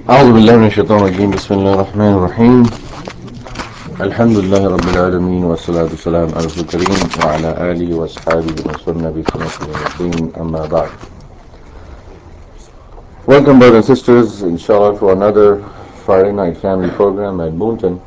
أعوذ بالله من الشيطان الرجيم. بسم الله الرحمن الرحيم. الحمد لله رب العالمين والصلاة والسلام على رسول الكريم وعلى آله وأصحابه وسنة بسنته الدين أما بعد. Welcome brothers and sisters, inshallah, to another Friday night family program at Boonton.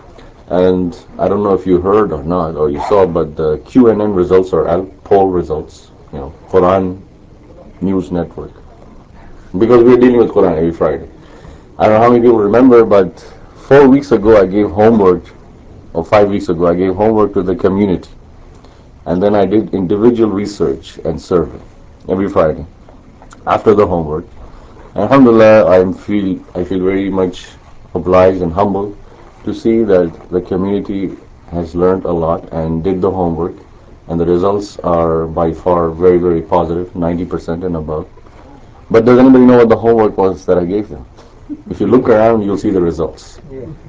And I don't know if you heard or not, or you saw, but the QNN results are out, poll results, Quran News Network. Because we're dealing with Quran every Friday. I don't know how many people remember, but 4 weeks ago I gave homework, or 5 weeks ago I gave homework to the community. And then I did individual research and survey every Friday after the homework. And alhamdulillah, I feel very much obliged and humbled to see that the community has learned a lot and did the homework, and the results are by far very, very positive, 90% and above. But does anybody know what the homework was that I gave them? If you look around, you'll see the results.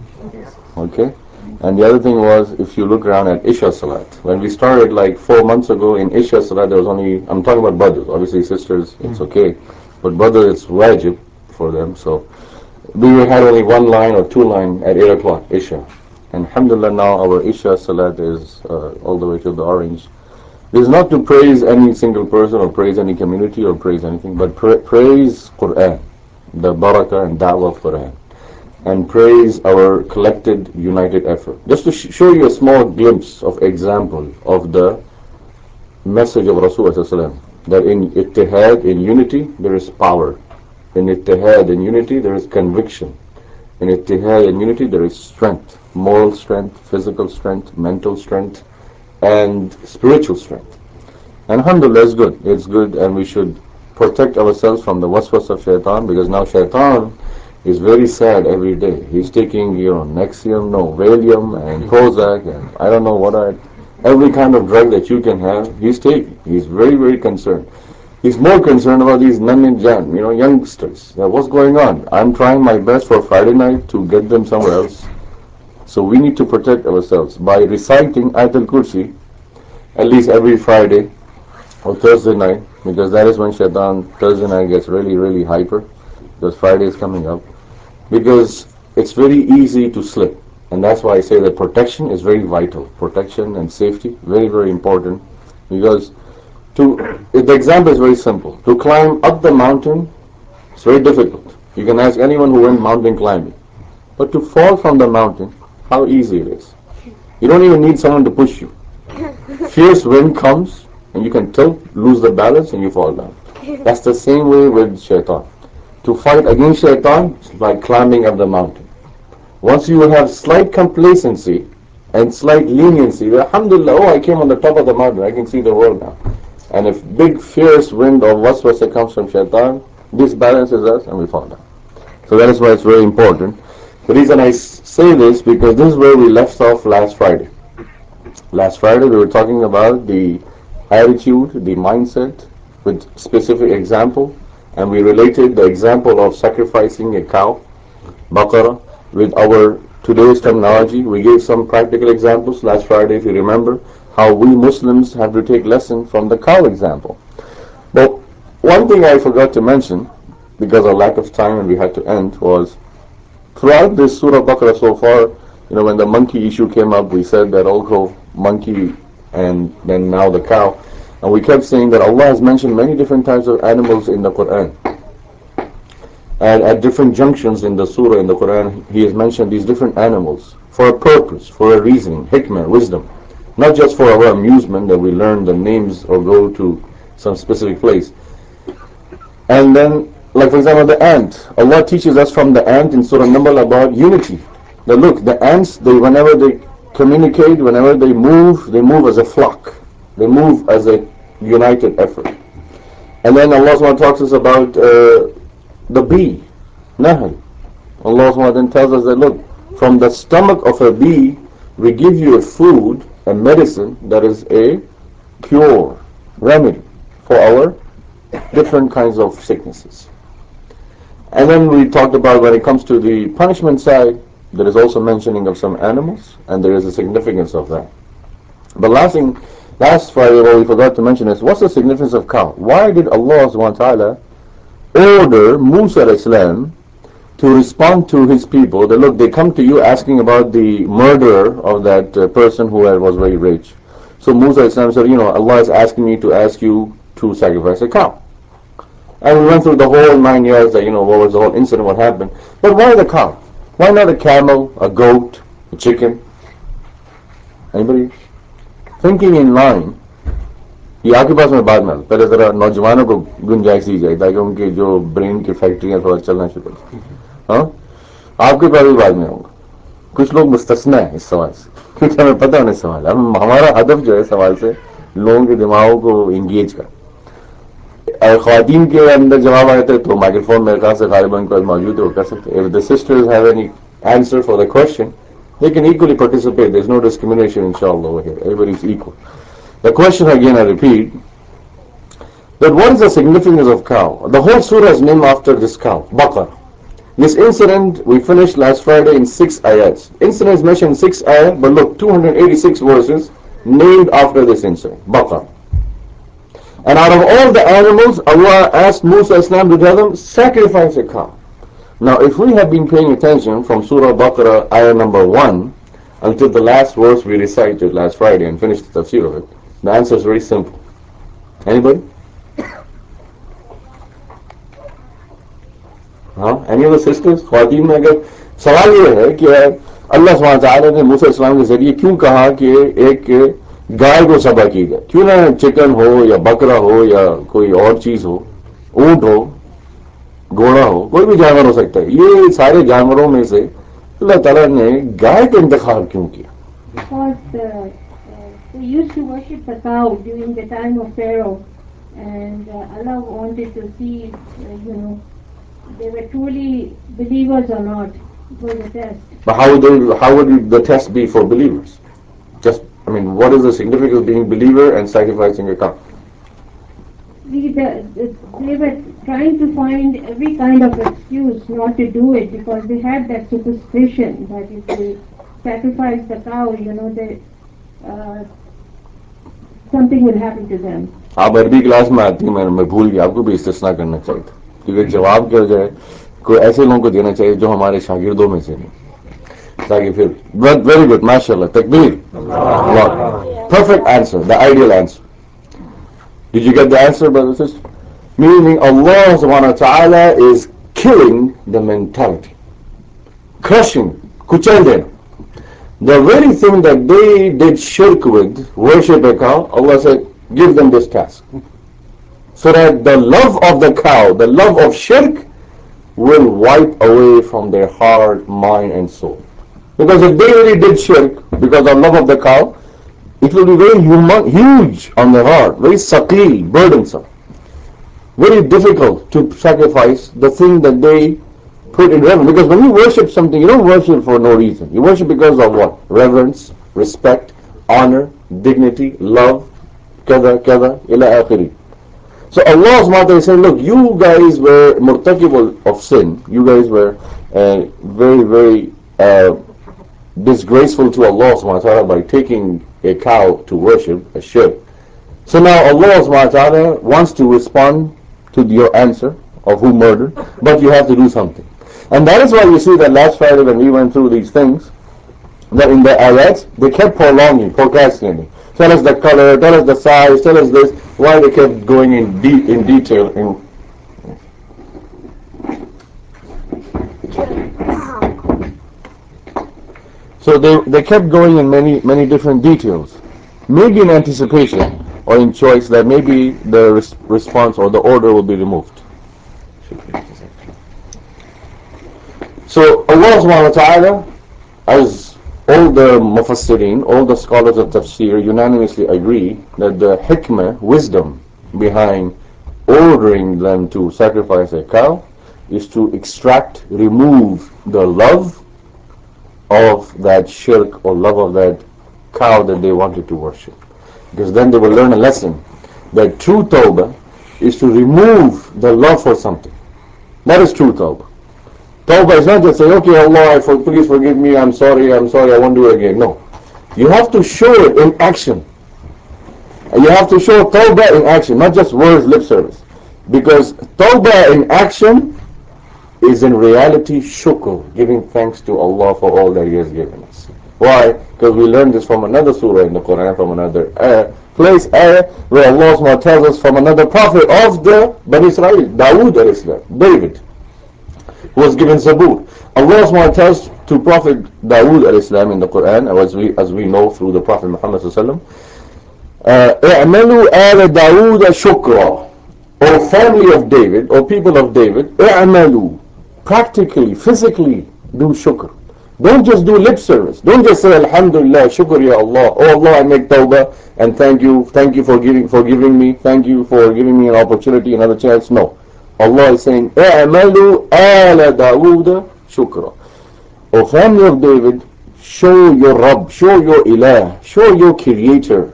Okay? And the other thing was, if you look around at Isha Salat, when we started like 4 months ago in Isha Salat, there was only, I'm talking about brothers, obviously sisters, it's okay. But brothers, it's wajib for them. So we had only one line or two line at 8 o'clock, Isha. And alhamdulillah, now our Isha Salat is all the way to the orange. This is not to praise any single person or praise any community or praise anything, but praise Quran, the barakah and da'wah of Quran, and praise our collected united effort. Just to show you a small glimpse of example of the message of Rasulullah, that in ittihad, in unity, there is power. In ittihad, in unity, there is conviction. In ittihad, in unity, there is strength, moral strength, physical strength, mental strength, and spiritual strength. And alhamdulillah, it's good, and we should protect ourselves from the waswas of shaitan, because now shaitan is very sad every day. He's taking, Nexium, no, Valium, and Prozac, and I don't know every kind of drug that you can have, he's taking. He's very, very concerned. He's more concerned about these nun and jan, youngsters. What's going on? I'm trying my best for Friday night to get them somewhere else. So we need to protect ourselves by reciting Ayatul Kursi at least every Friday or Thursday night, because that is when shaitan, Thursday night, gets really, really hyper, because Friday is coming up. Because it's very easy to slip. And that's why I say that protection is very vital. Protection and safety, very, very important. Because the example is very simple. To climb up the mountain, it's very difficult. You can ask anyone who went mountain climbing. But to fall from the mountain, how easy it is. You don't even need someone to push you. Fierce wind comes, and you can tilt, lose the balance, and you fall down. That's the same way with shaitan. To fight against shaitan is like climbing up the mountain. Once you have slight complacency and slight leniency, alhamdulillah, I came on the top of the mountain, I can see the world now. And if big fierce wind or waswasa comes from shaitan, disbalances us and we fall down. So that is why it's very important. The reason I say this, because this is where we left off last Friday. Last Friday we were talking about the attitude, the mindset, with specific example, and we related the example of sacrificing a cow, Baqarah, with our today's terminology. We gave some practical examples last Friday, if you remember, how we Muslims have to take lesson from the cow example. But one thing I forgot to mention, because of lack of time and we had to end, was throughout this Surah Baqarah so far, when the monkey issue came up, we said that also monkey and then now the cow. And we kept saying that Allah has mentioned many different types of animals in the Quran. And at different junctions in the surah, in the Quran, He has mentioned these different animals for a purpose, for a reason, hikmah, wisdom. Not just for our amusement that we learn the names or go to some specific place. And then, like for example, the ant. Allah teaches us from the ant in Surah Naml about unity. That look, the ants, whenever they communicate, whenever they move as a flock. They move as a united effort. And then Allah talks to us about the bee, Nahl. Allah then tells us that look, from the stomach of a bee, we give you a food, a medicine that is a cure, remedy for our different kinds of sicknesses. And then we talked about when it comes to the punishment side, there is also mentioning of some animals, and there is a significance of that. But last Friday, what we forgot to mention is, what's the significance of cow? Why did Allah subhanahu wa ta'ala order Musa alayhi salam to respond to his people that look, they come to you asking about the murderer of that person who was very rich. So Musa Islam said, Allah is asking me to ask you to sacrifice a cow. And we went through the whole 9 years that, what was the whole incident, what happened. But why the cow? Why not a camel, a goat, a chicken? Anybody? Thinking in line, ये आपके पास में बाद में पहले ज़रा नौजवानों को गुंजाइश दी जाए ताकि उनके जो ब्रेन की फैक्ट्रियाँ थोड़ा चलना शुरू करें. हाँ, आपके पास भी बाद में होगा. कुछ लोग मुस्तस्ना है इस सवाल से क्योंकि हमें पता नहीं सवाल. हमारा हदफ जो है सवाल से लोगों के दिमागों को इंगेज कर. अगर ख्वातीन के अंदर जवाब आए थे तो माइक्रोफोन मेरे ख्याल से गालिबन को मौजूद है, वो कर सकते. If the sisters have any answer for the question, they can equally participate. There's no discrimination, inshallah, over here. Everybody's equal. The question again, I repeat, that what is the significance of cow? The whole surah is named after this cow, Baqarah. This incident we finished last Friday in 6 ayats. Incident is mentioned in 6 ayat, but look, 286 verses named after this incident, Baqarah. And out of all the animals, Allah asked Musa Islam to tell them, sacrifice a cow. Now, if we have been paying attention from Surah Baqarah, ayah number 1, until the last verse we recited last Friday and finished the tafsir of it, the answer is very simple. Anybody? हाँ, any of the sisters? ख्वातीन में अगर सवाल ये है कि अल्लाह सुब्हानहू व तआला ने मूसा इस्लाम के जरिए क्यों कहा कि एक गाय को ज़बह की जाए, क्यों ना चिकन हो या बकरा हो या कोई और चीज हो, ऊंट हो, घोड़ा हो, कोई भी जानवर हो सकता है. ये सारे जानवरों में से अल्लाह ताला ने गाय का इंतखाब क्यों किया? Because they used to worship the cow during the time of Pharaoh, and Allah wanted to see, they were truly believers or not. It was a test. But how would the test be for believers? Just, what is the significance of being a believer and sacrificing a cow? They were trying to find every kind of excuse not to do it because they had that superstition that if they sacrifice the cow, something will happen to them. आप अरबी class में आती हैं, मैं भूल गया, आपको भी इस्तिस्ना करना चाहिए था क्योंकि जवाब क्या जो है कोई ऐसे लोगों को देना चाहिए जो हमारे शागिर्दों में से नहीं, ताकि फिर वेरी गुड, माशाल्लाह, तकबीर, perfect answer, the ideal answer. Did you get the answer, brothers and sisters? Meaning Allah subhanahu wa ta'ala is killing the mentality, crushing, kuchal them. The very thing that they did shirk with, worship a cow, Allah said, give them this task. So that the love of the cow, the love of shirk, will wipe away from their heart, mind and soul. Because if they really did shirk because of love of the cow, it will be very huge on their heart, very saqil, burdensome, very difficult to sacrifice the thing that they put in reverence. Because when you worship something, you don't worship for no reason. You worship because of what? Reverence, respect, honor, dignity, love, kada, kada, ila akhiri. So Allah subhanahu wa ta'ala is saying, look, you guys were murtakib of sin. You guys were very, very disgraceful to Allah subhanahu wa ta'ala by taking a cow to worship, a shirk. So now Allah subhanahu wa ta'ala wants to respond to your answer of who murdered, but you have to do something. And that is why you see that last Friday when we went through these things, that in the ayats, they kept prolonging, procrastinating. Tell us the color, tell us the size, tell us this. Why they kept going in detail. So they kept going in many different details. Maybe in anticipation or in choice that maybe the response or the order will be removed. So Allah subhanahu wa ta'ala, as all the mufassirin, all the scholars of tafsir unanimously agree that the hikmah, wisdom behind ordering them to sacrifice a cow is to extract, remove the love of that shirk or love of that cow that they wanted to worship. Because then they will learn a lesson that true tawbah is to remove the love for something. That is true tawbah. Tawbah is not just saying, okay, Allah, please forgive me, I'm sorry, I won't do it again. No. You have to show it in action. You have to show tawbah in action, not just words, lip service. Because tawbah in action is in reality shukr, giving thanks to Allah for all that He has given us. Why? Because we learned this from another surah in the Quran, from another place, where Allah SWT tells us from another prophet of the Bani Israel, Dawood al-Islam, David, who was given Zabur. Allah SWT tells to Prophet Dawood al-Islam in the Quran, as we know through the Prophet Muhammad sallallahu اعملوا آل داود شكرا. O family of David, or people of David, اعملوا, practically, physically do shukr. Don't just do lip service. Don't just say Alhamdulillah, shukr ya Allah. Oh Allah, I make tawbah and thank you for giving me, thank you for giving me an opportunity, another chance. No. Allah is saying, اعملوا آل داود شكرا. O family of David, show your Rabb, show your Ilah, show your Creator,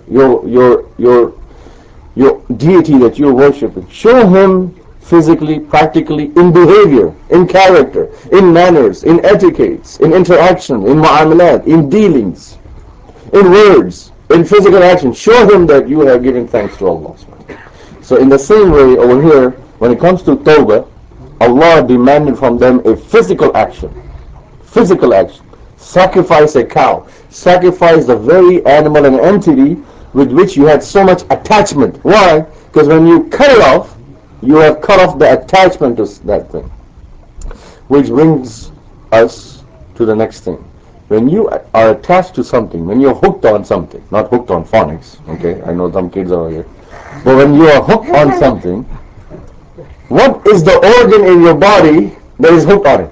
your deity that you're worshipping. Show Him physically, practically, in behavior, in character, in manners, in etiquettes, in interaction, in mu'amalat, in dealings, in words, in physical action. Show Him that you have given thanks to Allah. So in the same way over here, when it comes to Tawbah, Allah demanded from them a physical action. Physical action. Sacrifice a cow. Sacrifice the very animal and entity with which you had so much attachment. Why? Because when you cut it off, you have cut off the attachment to that thing. Which brings us to the next thing. When you are attached to something, when you're hooked on something, not hooked on phonics, okay? I know some kids are here. But when you are hooked on something, what is the organ in your body that is hooked on it?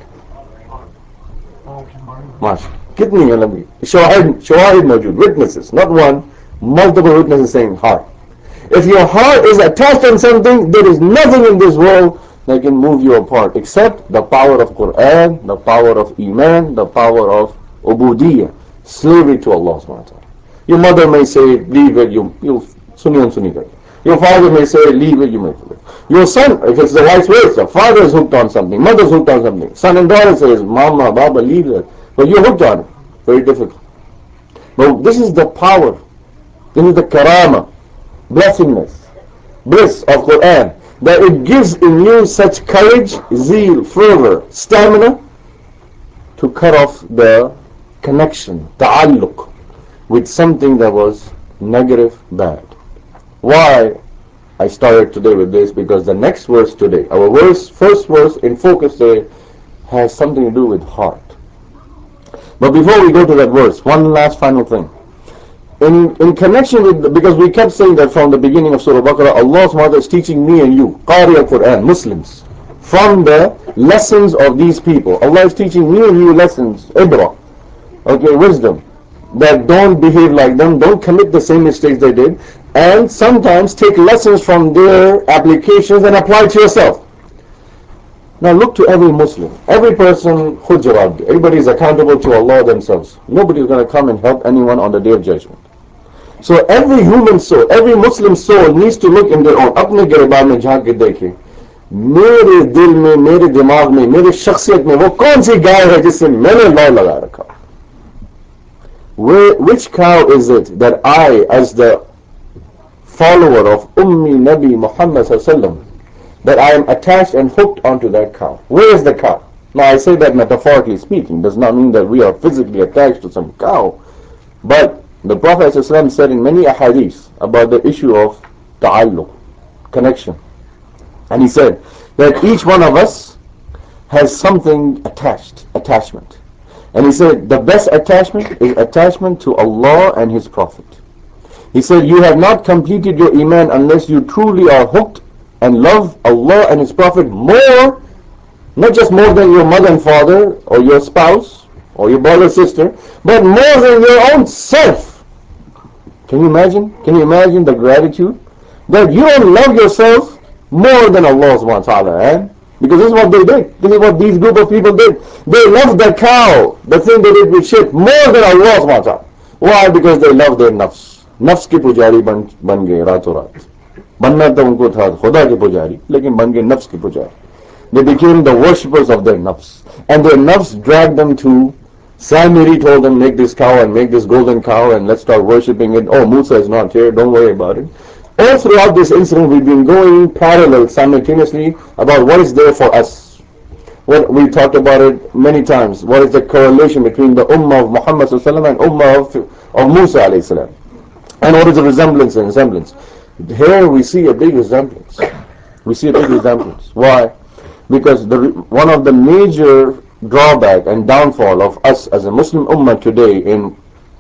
Mash. Kidney and shawahid mawjood, witnesses, not one, multiple witnesses saying heart. If your heart is attached on something, there is nothing in this world that can move you apart except the power of Quran, the power of Iman, the power of Ubudiyyah, slavery to Allah subhanahu wa ta'ala. Your mother may say, leave it, you'll Sunni and Sunni. Your father may say, leave it, you may leave it. Your son, if it's the vice versa, father is hooked on something, mother is hooked on something. Son and daughter says, Mama, Baba, leave it. But you're hooked on it. Very difficult. But this is the power. This is the karama, blessingness, bliss of Quran. That it gives in you such courage, zeal, fervor, stamina to cut off the connection, ta'alluq, with something that was negative, bad. Why I started today with this? Because the next verse today, our first verse in focus today, has something to do with heart. But before we go to that verse, one last final thing. In connection with, because we kept saying that from the beginning of Surah Baqarah, Allah subhanahu wa ta'ala is teaching me and you, Qari al-Quran, Muslims, from the lessons of these people. Allah is teaching me and you lessons, ibrah, okay, wisdom, that don't behave like them, don't commit the same mistakes they did, and sometimes take lessons from their applications and apply it to yourself. Now look to every Muslim, every person, hujarat, everybody is accountable to Allah themselves. Nobody is going to come and help anyone on the Day of Judgment. So every human soul, every Muslim soul needs to look in their own, अपने गिरबान में झांक के देखे, मेरे दिल में, मेरे दिमाग में, मेरे शख्सियत में वो कौन सी गाय है जिससे मैंने लौ लगा रखा? Which cow is it that I, as the follower of Ummi Nabi Muhammad sallallahu that I am attached and hooked onto that cow? Where is the cow? Now I say that metaphorically speaking, does not mean that we are physically attached to some cow, but the Prophet ﷺ said in many ahadith about the issue of ta'alluq, connection. And he said that each one of us has something attachment. And he said the best attachment is attachment to Allah and His Prophet. He said you have not completed your iman unless you truly are hooked and love Allah and His Prophet more, not just more than your mother and father or your spouse or your brother or sister, but more than your own self. Can you imagine? Can you imagine the gratitude? That you don't love yourself more than Allah subhanahu wa ta'ala, eh? Because this is what they did. This is what these group of people did. They loved the cow, the thing they did with shit, more than Allah subhanahu wa ta'ala. Why? Because they love their nafs. Nafs ki pujari ban gaye rato raat. Banna to unko tha khuda ki pujari, lekin ban gaye nafs ki pujari. They became the worshippers of their nafs. And their nafs dragged them to, Samiri told them, make this cow and make this golden cow and let's start worshipping it. Oh, Musa is not here, don't worry about it. All throughout this incident, we've been going parallel simultaneously about what is there for us. What we talked about it many times. What is the correlation between the Ummah of Muhammad sallallahu and Ummah of Musa alayhi salam? And what is the resemblance and resemblance? Here we see a big resemblance. We see a big resemblance. Why? Because one of the major drawback and downfall of us as a Muslim Ummah today in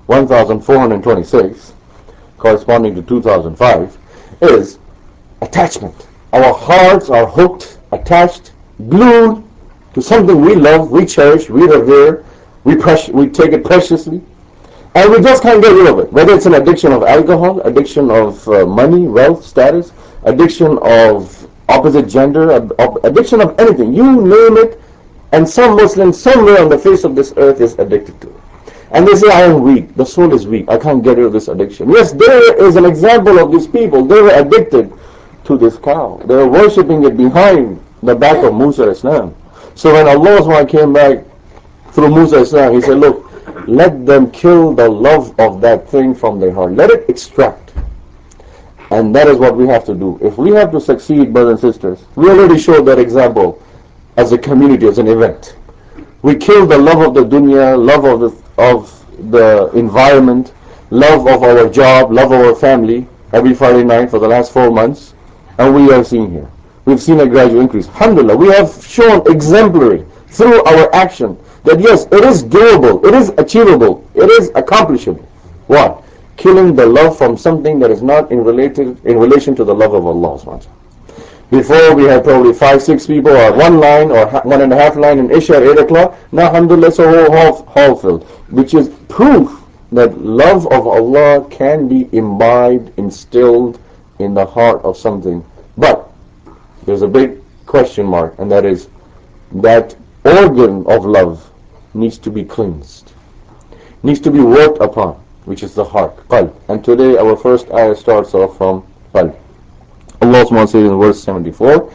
1426, corresponding to 2005, is attachment. Our hearts are hooked, attached, glued to something we love, we cherish, we revere, we take it preciously, and we just can't get rid of it. Whether it's an addiction of alcohol, addiction of money, wealth, status, addiction of opposite gender, addiction of anything, you name it, and some Muslim somewhere on the face of this earth is addicted to it. And they say, I am weak, the soul is weak, I can't get rid of this addiction. Yes, there is an example of these people. They were addicted to this cow. They were worshipping it behind the back of Musa Islam. So when Allah came back through Musa Islam, he said, look, let them kill the love of that thing from their heart. Let it extract. And that is what we have to do. If we have to succeed, brothers and sisters, we already showed that example as a community, as an event. We kill the love of the dunya, love of the environment, love of our job, love of our family every Friday night for the last 4 months. And we are seeing here. We've seen a gradual increase. Alhamdulillah, we have shown exemplary through our action that yes, it is doable, it is achievable, it is accomplishable. What? Killing the love from something that is not in relation to the love of Allah subhanahu wa ta'ala. Before we had probably 5-6 people or one line or 1.5 line in Isha at 8 o'clock. Now alhamdulillah it's a whole hall filled. Which is proof that love of Allah can be imbibed, instilled in the heart of something. But there's a big question mark, and that is that organ of love needs to be cleansed, needs to be worked upon, which is the heart, qalb. And today our first ayah starts off from qalb. Allah subhanahu says in verse 74,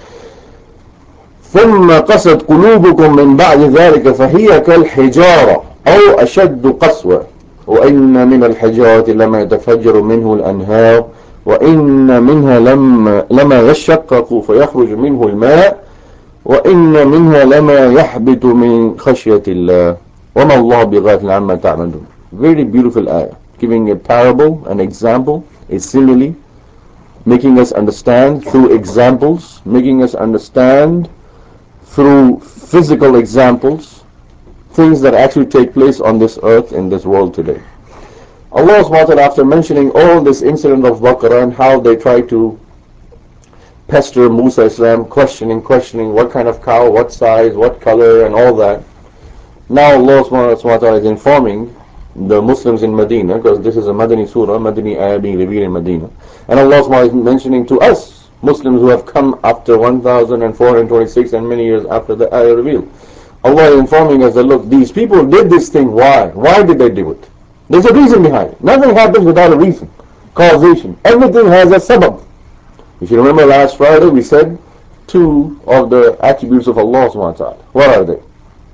ثم قست قلوبكم من بعد ذلك فهي كالحجارة أو أشد قسوة وإن من الحجارة لما يتفجر منه الأنهار وإن منها لما يشقق فيخرج منه الماء وإن منها لما يحبط من خشية الله وما الله بغافل عما تعملون. Very beautiful ayah, giving a parable, an example, a simile, making us understand through examples, making us understand through physical examples, things that actually take place on this earth, in this world today. Allah subhanahu wa ta'ala, after mentioning all this incident of Baqarah and how they try to pester Musa Islam, questioning what kind of cow, what size, what color, and all that. Now Allah subhanahu wa ta'ala is informing the Muslims in Medina, because this is a Madani surah, Madani ayah being revealed in Medina. And Allah subhanahu wa ta'ala is mentioning to us, Muslims who have come after 1426 and many years after the ayah revealed. Allah is informing us that look, these people did this thing, why? Why did they do it? There's a reason behind it. Nothing happens without a reason. Causation. Everything has a sabab. If you remember last Friday, we said two of the attributes of Allah subhanahu wa ta'ala. What are they?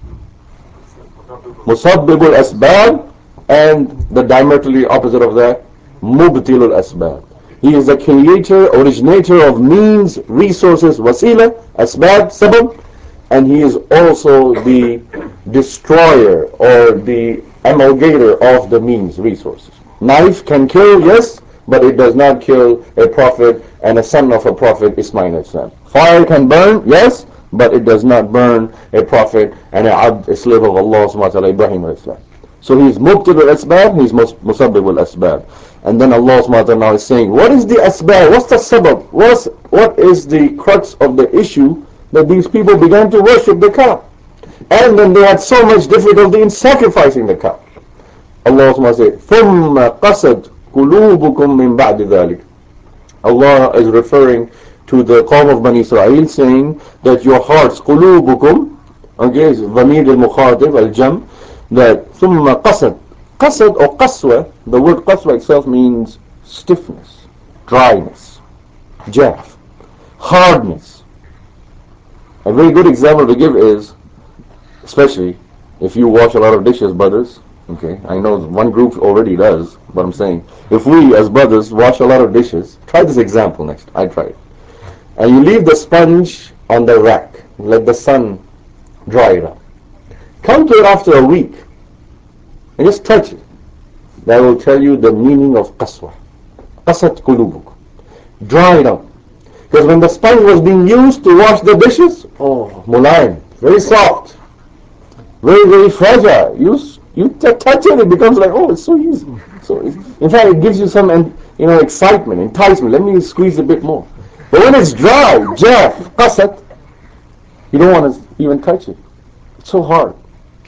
Musabbibul asbab, and the diametrically opposite of that, Mubtilul asbab. He is the creator, originator of means, resources, wasila, asbab, sabab, and he is also the destroyer or the amalgator of the means, resources. Knife can kill, yes, but it does not kill a prophet and a son of a prophet, Ismail Islam. Fire can burn, yes, but it does not burn a prophet and a slave of Allah subhanahu wa ta'ala, Ibrahim Islam. So he's mubtil al-asbab, he's musabbib al-asbab. And then Allah subhanahu wa ta'ala now is saying, what is the asbab? What's the sabab? What is the crux of the issue that these people began to worship the cow? And then they had so much difficulty in sacrificing the cow. Allah subhanahu wa ta'ala says, ثُمَّ قَسَدْ قُلُوبُكُم مِّن بَعْدِ ذَلِكَ. Allah is referring to the Qawm of Bani Israel, saying that your hearts, قُلُوبُكُم, okay, is Dhamir al-Mukhatib, al-Jam, that ثُمَّ قَسَدْ. Qasad or qaswa, the word qaswa itself means stiffness, dryness, jaff, hardness. A very good example to give is, especially if you wash a lot of dishes, brothers, okay, I know one group already does, but I'm saying, if we as brothers wash a lot of dishes, try this example next, I tried it. And you leave the sponge on the rack, let the sun Dry it up. Come to it after a week and just touch it. That will tell you the meaning of qaswa. Qasat qulubuk. Dry it up. Because when the sponge was being used to wash the dishes, oh, mulayim, very soft, very, very fragile. You touch it, it becomes like, oh, it's so easy. So in fact, it gives you some, excitement, enticement. Let me squeeze a bit more. But when it's dry, jaf, qasat, you don't want to even touch it. It's so hard.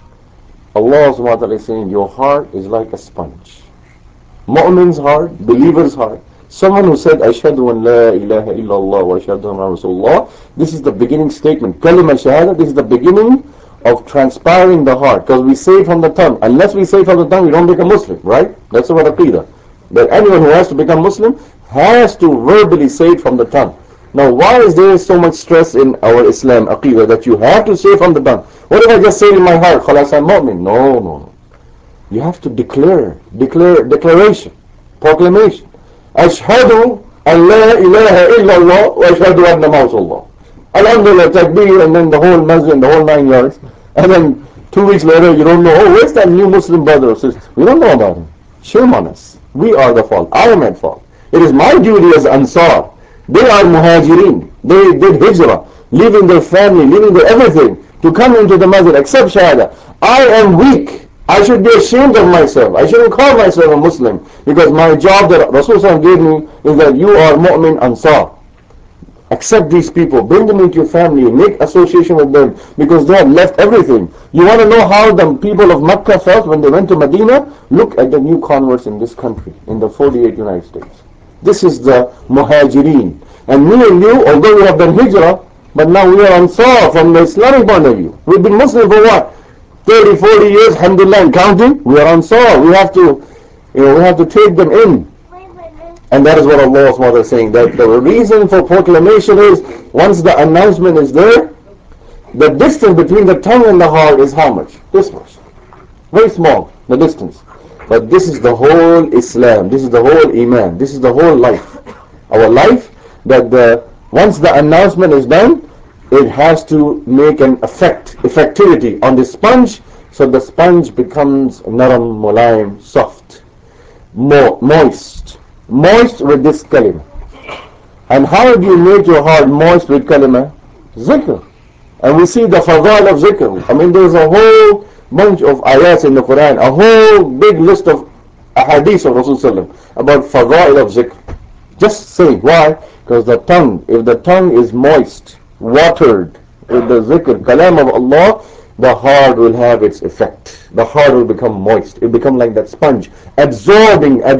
Allah subhanahu wa ta'ala is saying, your heart is like a sponge. Mu'min's heart, believer's heart. Someone who said, Ashhadu an la ilaha illallah wa ashhadu anna Rasulullah, this is the beginning statement. Kalima shahada, this is the beginning of transpiring the heart. Because we say it from the tongue. Unless we say it from the tongue, we don't become Muslim, right? That's what aqidah. But anyone who has to become Muslim has to verbally say it from the tongue. Now, why is there so much stress in our Islam aqidah that you have to say from the tongue? What if I just say it in my heart, Khalas I'm mu'min? No, no, no. You have to declaration, proclamation. Ashhadu an la ilaha illallah wa ashhadu anna Rasulullah. Alhamdulillah, takbir, and then the whole masjid, the whole 9 yards. And then 2 weeks later, you don't know, oh, where's that new Muslim brother or sister? We don't know about him. Shame on us. We are the fault. I am at fault. It is my duty as Ansar. They are muhajirin. They did hijrah, leaving their family, leaving their everything to come into the masjid, accept shahada. I am weak. I should be ashamed of myself. I shouldn't call myself a Muslim because my job that Rasulullah gave me is that you are mu'min Ansar. Accept these people, bring them into your family, make association with them because they have left everything. You want to know how the people of Mecca felt when they went to Medina? Look at the new converts in this country, in the 48 United States. This is the muhajirin. And me and you, although we have done hijrah, but now we are Ansar from the Islamic point of view. We've been Muslim for what? 30, 40 years, alhamdulillah, and counting. We are Ansar. We have to take them in. And that is what Allah SWT is saying, that the reason for proclamation is, once the announcement is there, the distance between the tongue and the heart is how much? This much. Very small, the distance. But this is the whole Islam, this is the whole Iman, this is the whole life. Our life, that once the announcement is done, it has to make an effectivity on the sponge, so the sponge becomes naram, mulaim, soft, moist with this kalima. And how do you make your heart moist with kalima? Zikr. And we see the fadail of zikr. I mean, there's a whole bunch of ayats in the Quran, a whole big list of ahadith of Rasulullah about fadail of zikr. Just saying. Why? Because the tongue, if the tongue is moist, watered with the zikr, kalam of Allah, the heart will have its effect. The heart will become moist. It will become like that sponge, absorbing. When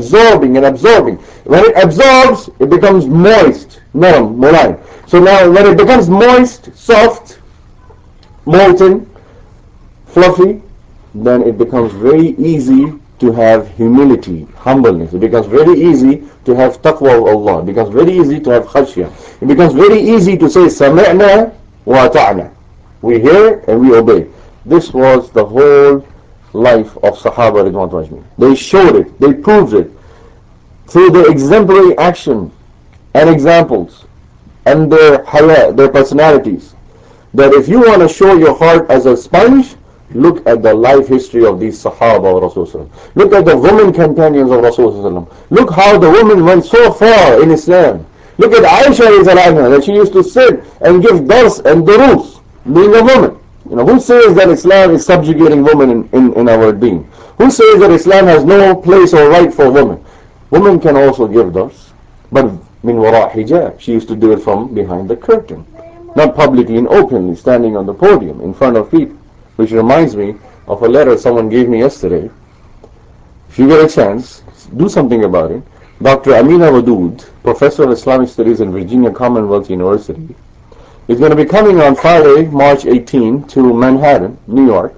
it absorbs, it becomes moist, naram, mulaim. So now when it becomes moist, soft, molten, fluffy, then it becomes very easy to have humility, humbleness. It becomes very easy to have taqwa of Allah. It becomes very easy to have khashya. It becomes very easy to say sami'na wa ata'na. We hear and we obey. This was the whole life of Sahaba Ridwan Ajmi. They showed it, they proved it through their exemplary action and examples and their haya, their personalities. That if you want to show your heart as a sponge, look at the life history of these Sahaba of Rasulullah. Look at the women companions of Rasulullah. Look how the women went so far in Islam. Look at Aisha that she used to sit and give dars and durus, being a woman. Who says that Islam is subjugating women in our deen? Who says that Islam has no place or right for women? Women can also give dars, but min wara hijab. She used to do it from behind the curtain, not publicly and openly, standing on the podium in front of people. Which reminds me of a letter someone gave me yesterday. If you get a chance, do something about it. Dr. Amina Wadood, Professor of Islamic Studies in Virginia Commonwealth University, is going to be coming on Friday, March 18, to Manhattan, New York,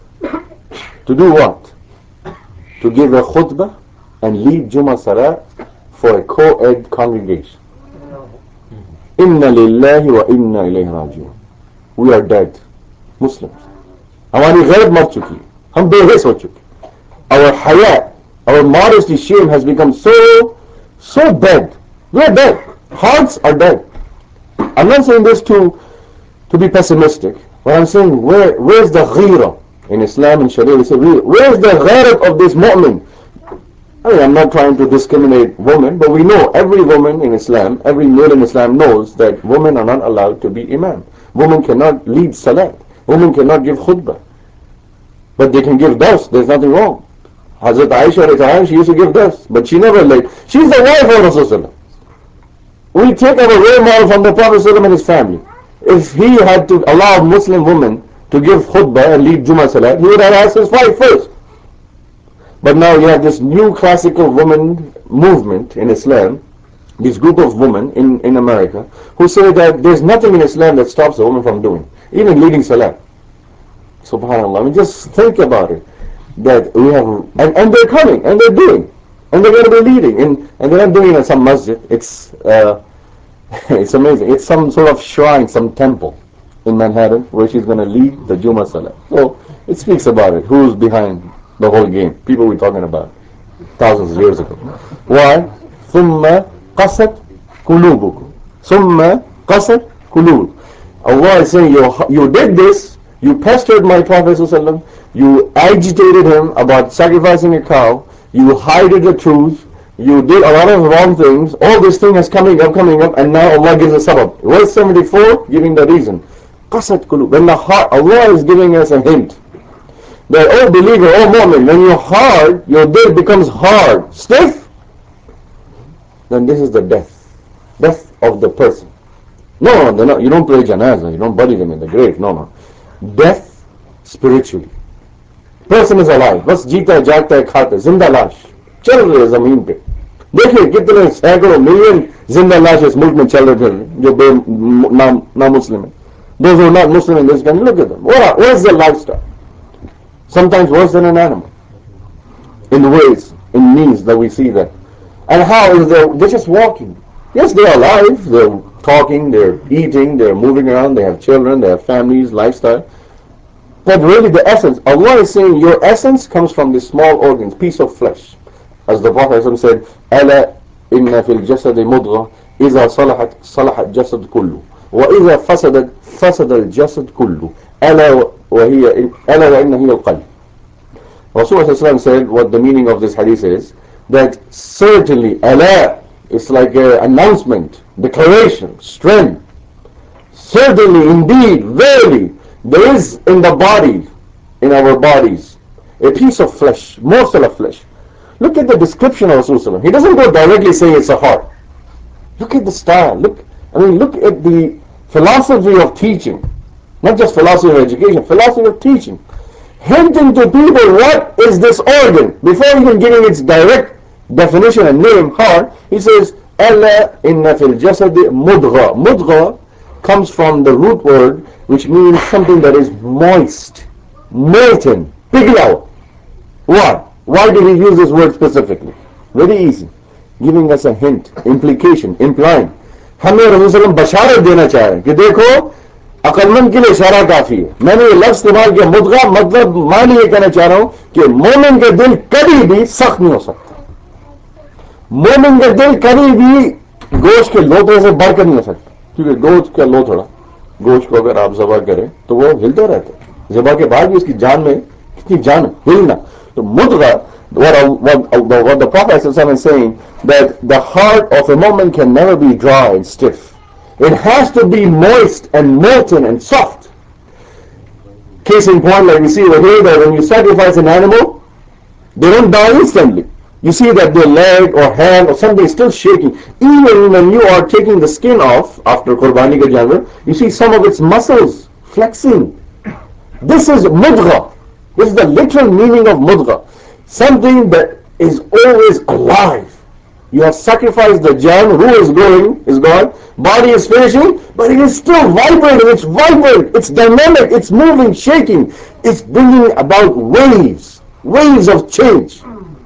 to do what? To give a khutbah and lead Jummah Salah for a co-ed congregation. Inna lillahi wa inna ilayhi raji'un. We are dead, Muslims. हमारी गैरत मर चुकी है, हम बेहिस हो चुके. Our haya, our modesty, shame has become so dead. We are dead. Hearts are dead. I'm not saying this to be pessimistic, But I'm saying, where's the ghira? In Islam and Sharia, we say, where's the ghairat of this mu'min? I mean, I'm not trying to discriminate women, but we know every woman in Islam, every male in Islam knows that women are not allowed to be imam. Women cannot lead salat. Women cannot give khutbah. But they can give dars. There's nothing wrong. Hazrat Aisha, she used to give dars, but she never led. She's the wife of Rasulullah. We take our role model from the Prophet ﷺ and his family. If he had to allow Muslim women to give khutbah and lead Jummah Salat, he would have asked his wife first. But now you have this new classical woman movement in Islam, this group of women in America, who say that there's nothing in Islam that stops a woman from doing, even leading Salat. Subhanallah. I mean, just think about it. That we have, and they're coming, and they're doing, and they're going to be leading, and they're not doing it in some masjid. It's amazing. It's some sort of shrine, some temple in Manhattan where she's going to lead the Jummah Salah. So it speaks about it. Who's behind the whole game? People we're talking about thousands of years ago. Why? ثم قست قلوبكم. ثم قست قلوب. Allah is saying, you did this, you pestered my Prophet ﷺ, you agitated him about sacrificing a cow, you hid the truth, you did a lot of wrong things, all this thing is coming up, and now Allah gives a sabab. Verse 74, giving the reason. Qasat qulub. When the heart, Allah is giving us a hint that, oh believer, oh mu'min, when you're hard, your dil becomes hard, stiff, then this is the death of the person. No, you don't play janazah, you don't bury them in the grave, no. Death spiritually. Person is alive, बस जीता है जागता है खाता है, जिंदा लाश चल रहे हैं जमीन पे. देखिए कितने सैकड़ों मिलियन जिंदा लाश इस मुल्क में चल रहे थे जो ना मुस्लिम है. Those who are not Muslim in this country, look at them. What is their lifestyle? Sometimes worse than an animal. In ways, in means that we see that. And how is they're just walking. Yes, they're alive, they're talking, they're eating, they're moving around, they have children, they have families, lifestyle. But really the essence, Allah is saying your essence comes from the small organs, piece of flesh. As the Prophet said, أَلَا إِنَّ فِي الْجَسَدِ مُضْغَةً إِذَا صَلَحَ الْجَسَدُ كُلُّهُ وَإِذَا فَسَدَ الْجَسَدُ كُلُّهُ أَلَا وَإِنَّ هِيَ الْقَلْبُ. Rasulullah said what the meaning of this hadith is, that certainly Allah is like an announcement, declaration, strength. Certainly, indeed, verily, there is in the body, in our bodies, a piece of flesh, morsel of flesh. Look at the description of Rasulullah. He doesn't go directly saying it's a heart. Look at the style. Look at the philosophy of teaching. Not just philosophy of education, philosophy of teaching. Hinting to people what is this organ. Before even giving its direct definition and name, heart, he says, أَلَّا إِنَّ فِي الْجَسَدِ مُضْغَةً. Mudgha comes from the root word which means something that is moist, molten, piglaw. Why? Why did he use this word specifically? Very easy. Giving us a hint, implication, implying. हमें रसूल बशारत देना चाह रहे हैं कि देखो अकलमंद के लिए इशारा काफी है. मैंने ये लफ्ज इस्तेमाल किया मुद्गा, मतलब मान ये कहना चाह रहा हूं कि मोमिन के दिल कभी भी सख्त नहीं हो सकता. मोमिन का दिल कभी भी गोश्त के लोथड़े से बढ़कर नहीं हो सकता. क्योंकि गोश्त का लोथड़ा, गोश्त को अगर आप ज़बह करें तो वो हिलते रहते हैं. ज़बह के बाद भी उसकी जान में कितनी जान हिलना. तो मुद्गा, what the Prophet is saying, that the heart of a moment can never be dry and stiff. It has to be moist and molten and soft. Case in point, like we see over here, that when you sacrifice an animal, they don't die instantly. You see that their leg or hand or something is still shaking. Even when you are taking the skin off after Qurbani ka janwar, you see some of its muscles flexing. This is mudgha. This is the literal meaning of mudgha. Something that is always alive. You have sacrificed the jan, ruh is gone, body is finishing, but it is still vibrating, it's vibrant, it's dynamic, it's moving, shaking, it's bringing about waves of change.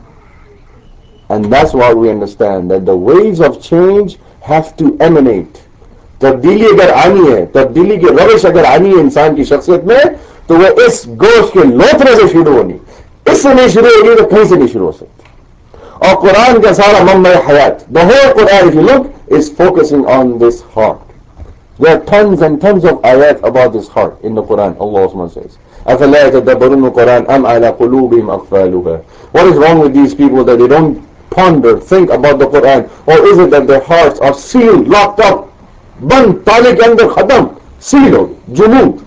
And that's why we understand that the waves of change have to emanate. तब्दीली अगर आनी है, तब्दीली की रविश अगर आनी है इंसान की शख्सियत में, तो वो इस गोश्त के लोथरे से शुरू होनी. इससे नहीं शुरू होगी तो कहीं से नहीं शुरू हो सकती. और कुरान का सारा मम्मा हयात, the whole Quran, if you look, is focusing on this heart. There are tons and tons of ayat about this heart in the Quran. Allah Subhanahu says, أَفَلَا يَتَدَبَّرُونَ الْقُرْآنَ أَمْ عَلَى قُلُوبِهِمْ أَقْفَالُهَا. What is wrong with these people that they don't ponder, think about the Quran? Or is it that their hearts are sealed, locked up, band, tale ke andar khatam, sealed, junood?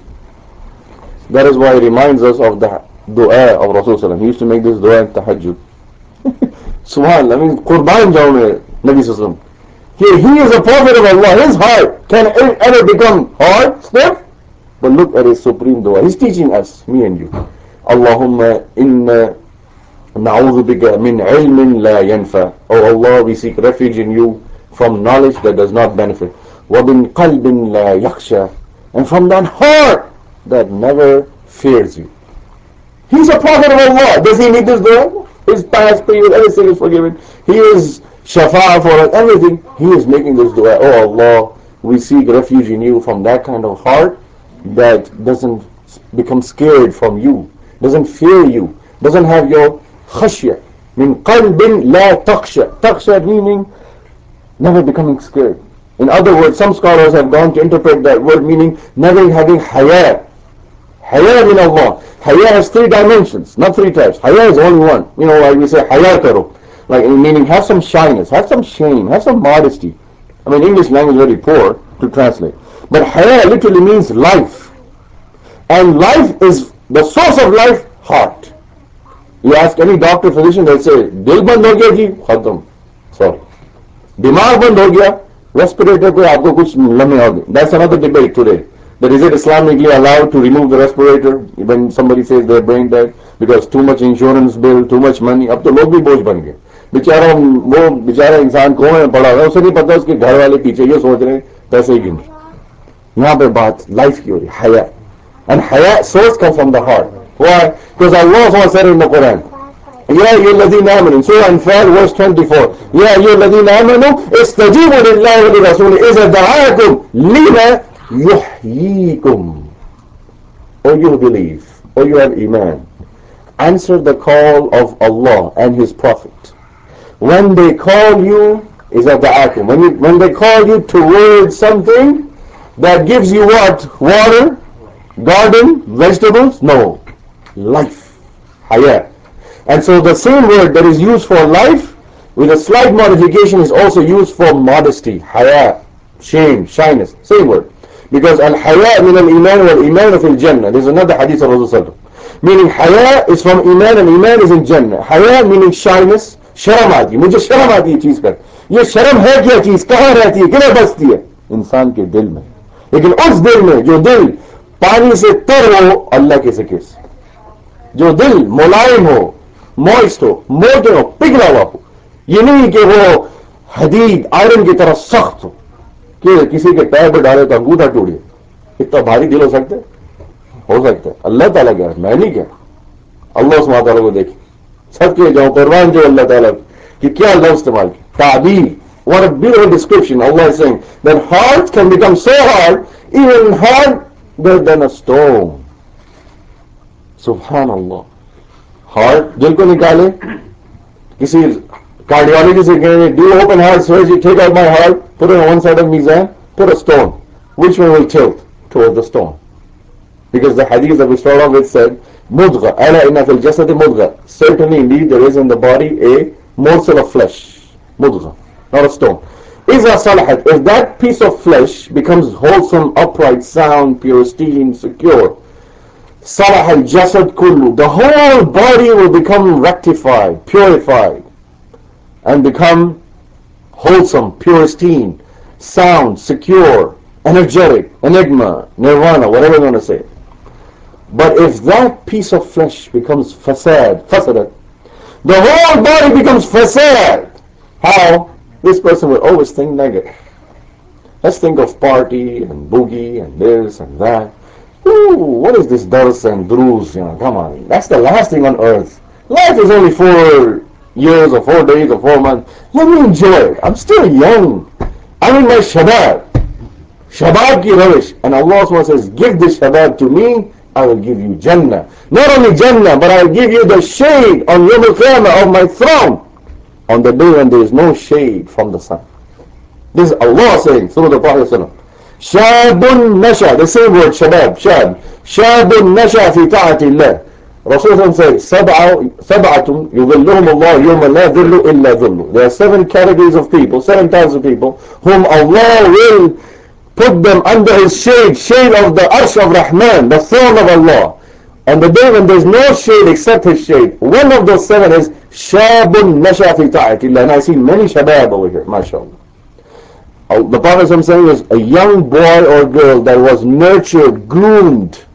That is why it reminds us of the dua of Rasulullah. He used to make this dua in tahajjud. Subhanallah, I mean, Qurban jaun Nabi Sallallahu. He is a prophet of Allah. His heart can ever become hard, stiff? But look at his supreme dua. He's teaching us, me and you. Allahumma inna na'udhu bika min ilmin la yanfa. Oh Allah, we seek refuge in you from knowledge that does not benefit. Wa bin qalbin la yakhsha. And from that heart that never fears you. He's a prophet of Allah. Does he need this dua? His past, previous, everything is forgiven. He is shafa for us, everything. He is making this dua. Oh Allah, we seek refuge in you from that kind of heart that doesn't become scared from you, doesn't fear you, doesn't have your khashya. Min qalbin la taqsha. Taqsha meaning never becoming scared. In other words, some scholars have gone to interpret that word meaning never having haya. Haya min Allah. Haya has three dimensions, not three types. Haya is only one. You know, like we say haya karo. Like meaning have some shyness, have some shame, have some modesty. I mean, English language is very poor to translate. But haya literally means life. And life is, the source of life, heart. You ask any doctor, physician, they'll say, Dil band ho gaya ji, khatam. Sorry. Dimag band ho gaya, respirator pe aapko kuch lame ho gaye. That's another debate today. That is it Islamically allowed to remove the respirator when somebody says their brain dead because too much insurance bill, too much money. अब तो लोग भी बोझ बन गए. बेचारा वो बेचारा इंसान कौन है पड़ा हुआ है उसे नहीं पता उसके घर वाले पीछे ये सोच रहे हैं पैसे ही गिन. यहाँ पे बात लाइफ की हो रही है हया. And haya source comes from the heart. Why? Because Allah said in the Quran, يا أيها الذين آمنوا Surah Anfal verse 24 يا أيها الذين آمنوا استجيبوا لله ولرسوله إذا دعاكم لما يحييكم. O you who believe, O you have iman, answer the call of Allah and His Prophet. When they call you, is at da'akum. When they call you towards something that gives you what? Water? Garden? Vegetables? No. Life. Hayat. And so the same word that is used for life with a slight modification is also used for modesty. Haya. Shame. Shyness. Same word. Because al-haya min al-iman wal-iman fil jannah. There's another hadith of Rasulullah. Meaning haya is from iman and iman is in jannah. Haya meaning shyness. शर्म आती है मुझे शर्म आती है चीज पर ये शर्म है क्या चीज कहाँ रहती है किधर बसती है इंसान के दिल में लेकिन उस दिल में जो दिल पानी से तर हो अल्लाह के जिक्र से जो दिल मुलायम हो मॉइस्ट हो मोटे हो पिघला हुआ हो ये नहीं कि वो हदीद आयरन की तरह सख्त हो कि किसी के पैर पर डाले तो अंगूठा टूट जाए इतना भारी दिल हो सकता है अल्लाह ताला क्या मैं नहीं क्या अल्लाह सुब्हानहू तआला को देखिए सबके जाओ कुर्बान जो अल्लाह ताला कि क्या लफ्ज इस्तेमाल की ताबीर what a beautiful description Allah is saying that hearts can become so hard even harder than a stone subhanallah heart दिल को निकाले किसी cardiologist से कहेंगे do open heart surgery take out my heart put it on one side of mizan put a stone which one will tilt towards the stone because the hadith that we start off with said mudgha ala inna fil jasad mudgha certainly indeed there is in the body a morsel of flesh mudgha not a stone iza salahat if that piece of flesh becomes wholesome upright sound pristine secure salah al jasad kullu the whole body will become rectified purified and become wholesome pristine sound secure energetic enigma nirvana whatever you want to say. But if that piece of flesh becomes fasadat, the whole body becomes fasad. How? This person will always think negative. Let's think of party and boogie and this and that. Ooh, what is this dars and druz? You know, come on. That's the last thing on earth. Life is only 4 years or 4 days or 4 months. Let me enjoy it. I'm still young. I'm in my shabab. Shabab ki ravish. And Allah says, give this shabab to me. I will give you Jannah. Not only Jannah, but I will give you the shade on Yawm al-Qiyamah of my throne. On the day when there is no shade from the sun. This is Allah saying, through the Prophet ﷺ. Shabun nasha, the same word, shabab, shab. Shabun nasha fi ta'atillah. Rasulullah said, Sab'atun yudhilluhum Allah yawma la dhillu illa dhillu. There are seven categories of people, seven types of people, whom Allah will put them under His shade, shade of the Arsh of Rahman, the throne of Allah. On the day when there's no shade except His shade, one of those seven is Shabun nasha fi ta'atillah. And I see many shabab over here, mashallah. The Prophet I'm saying is a young boy or girl that was nurtured, groomed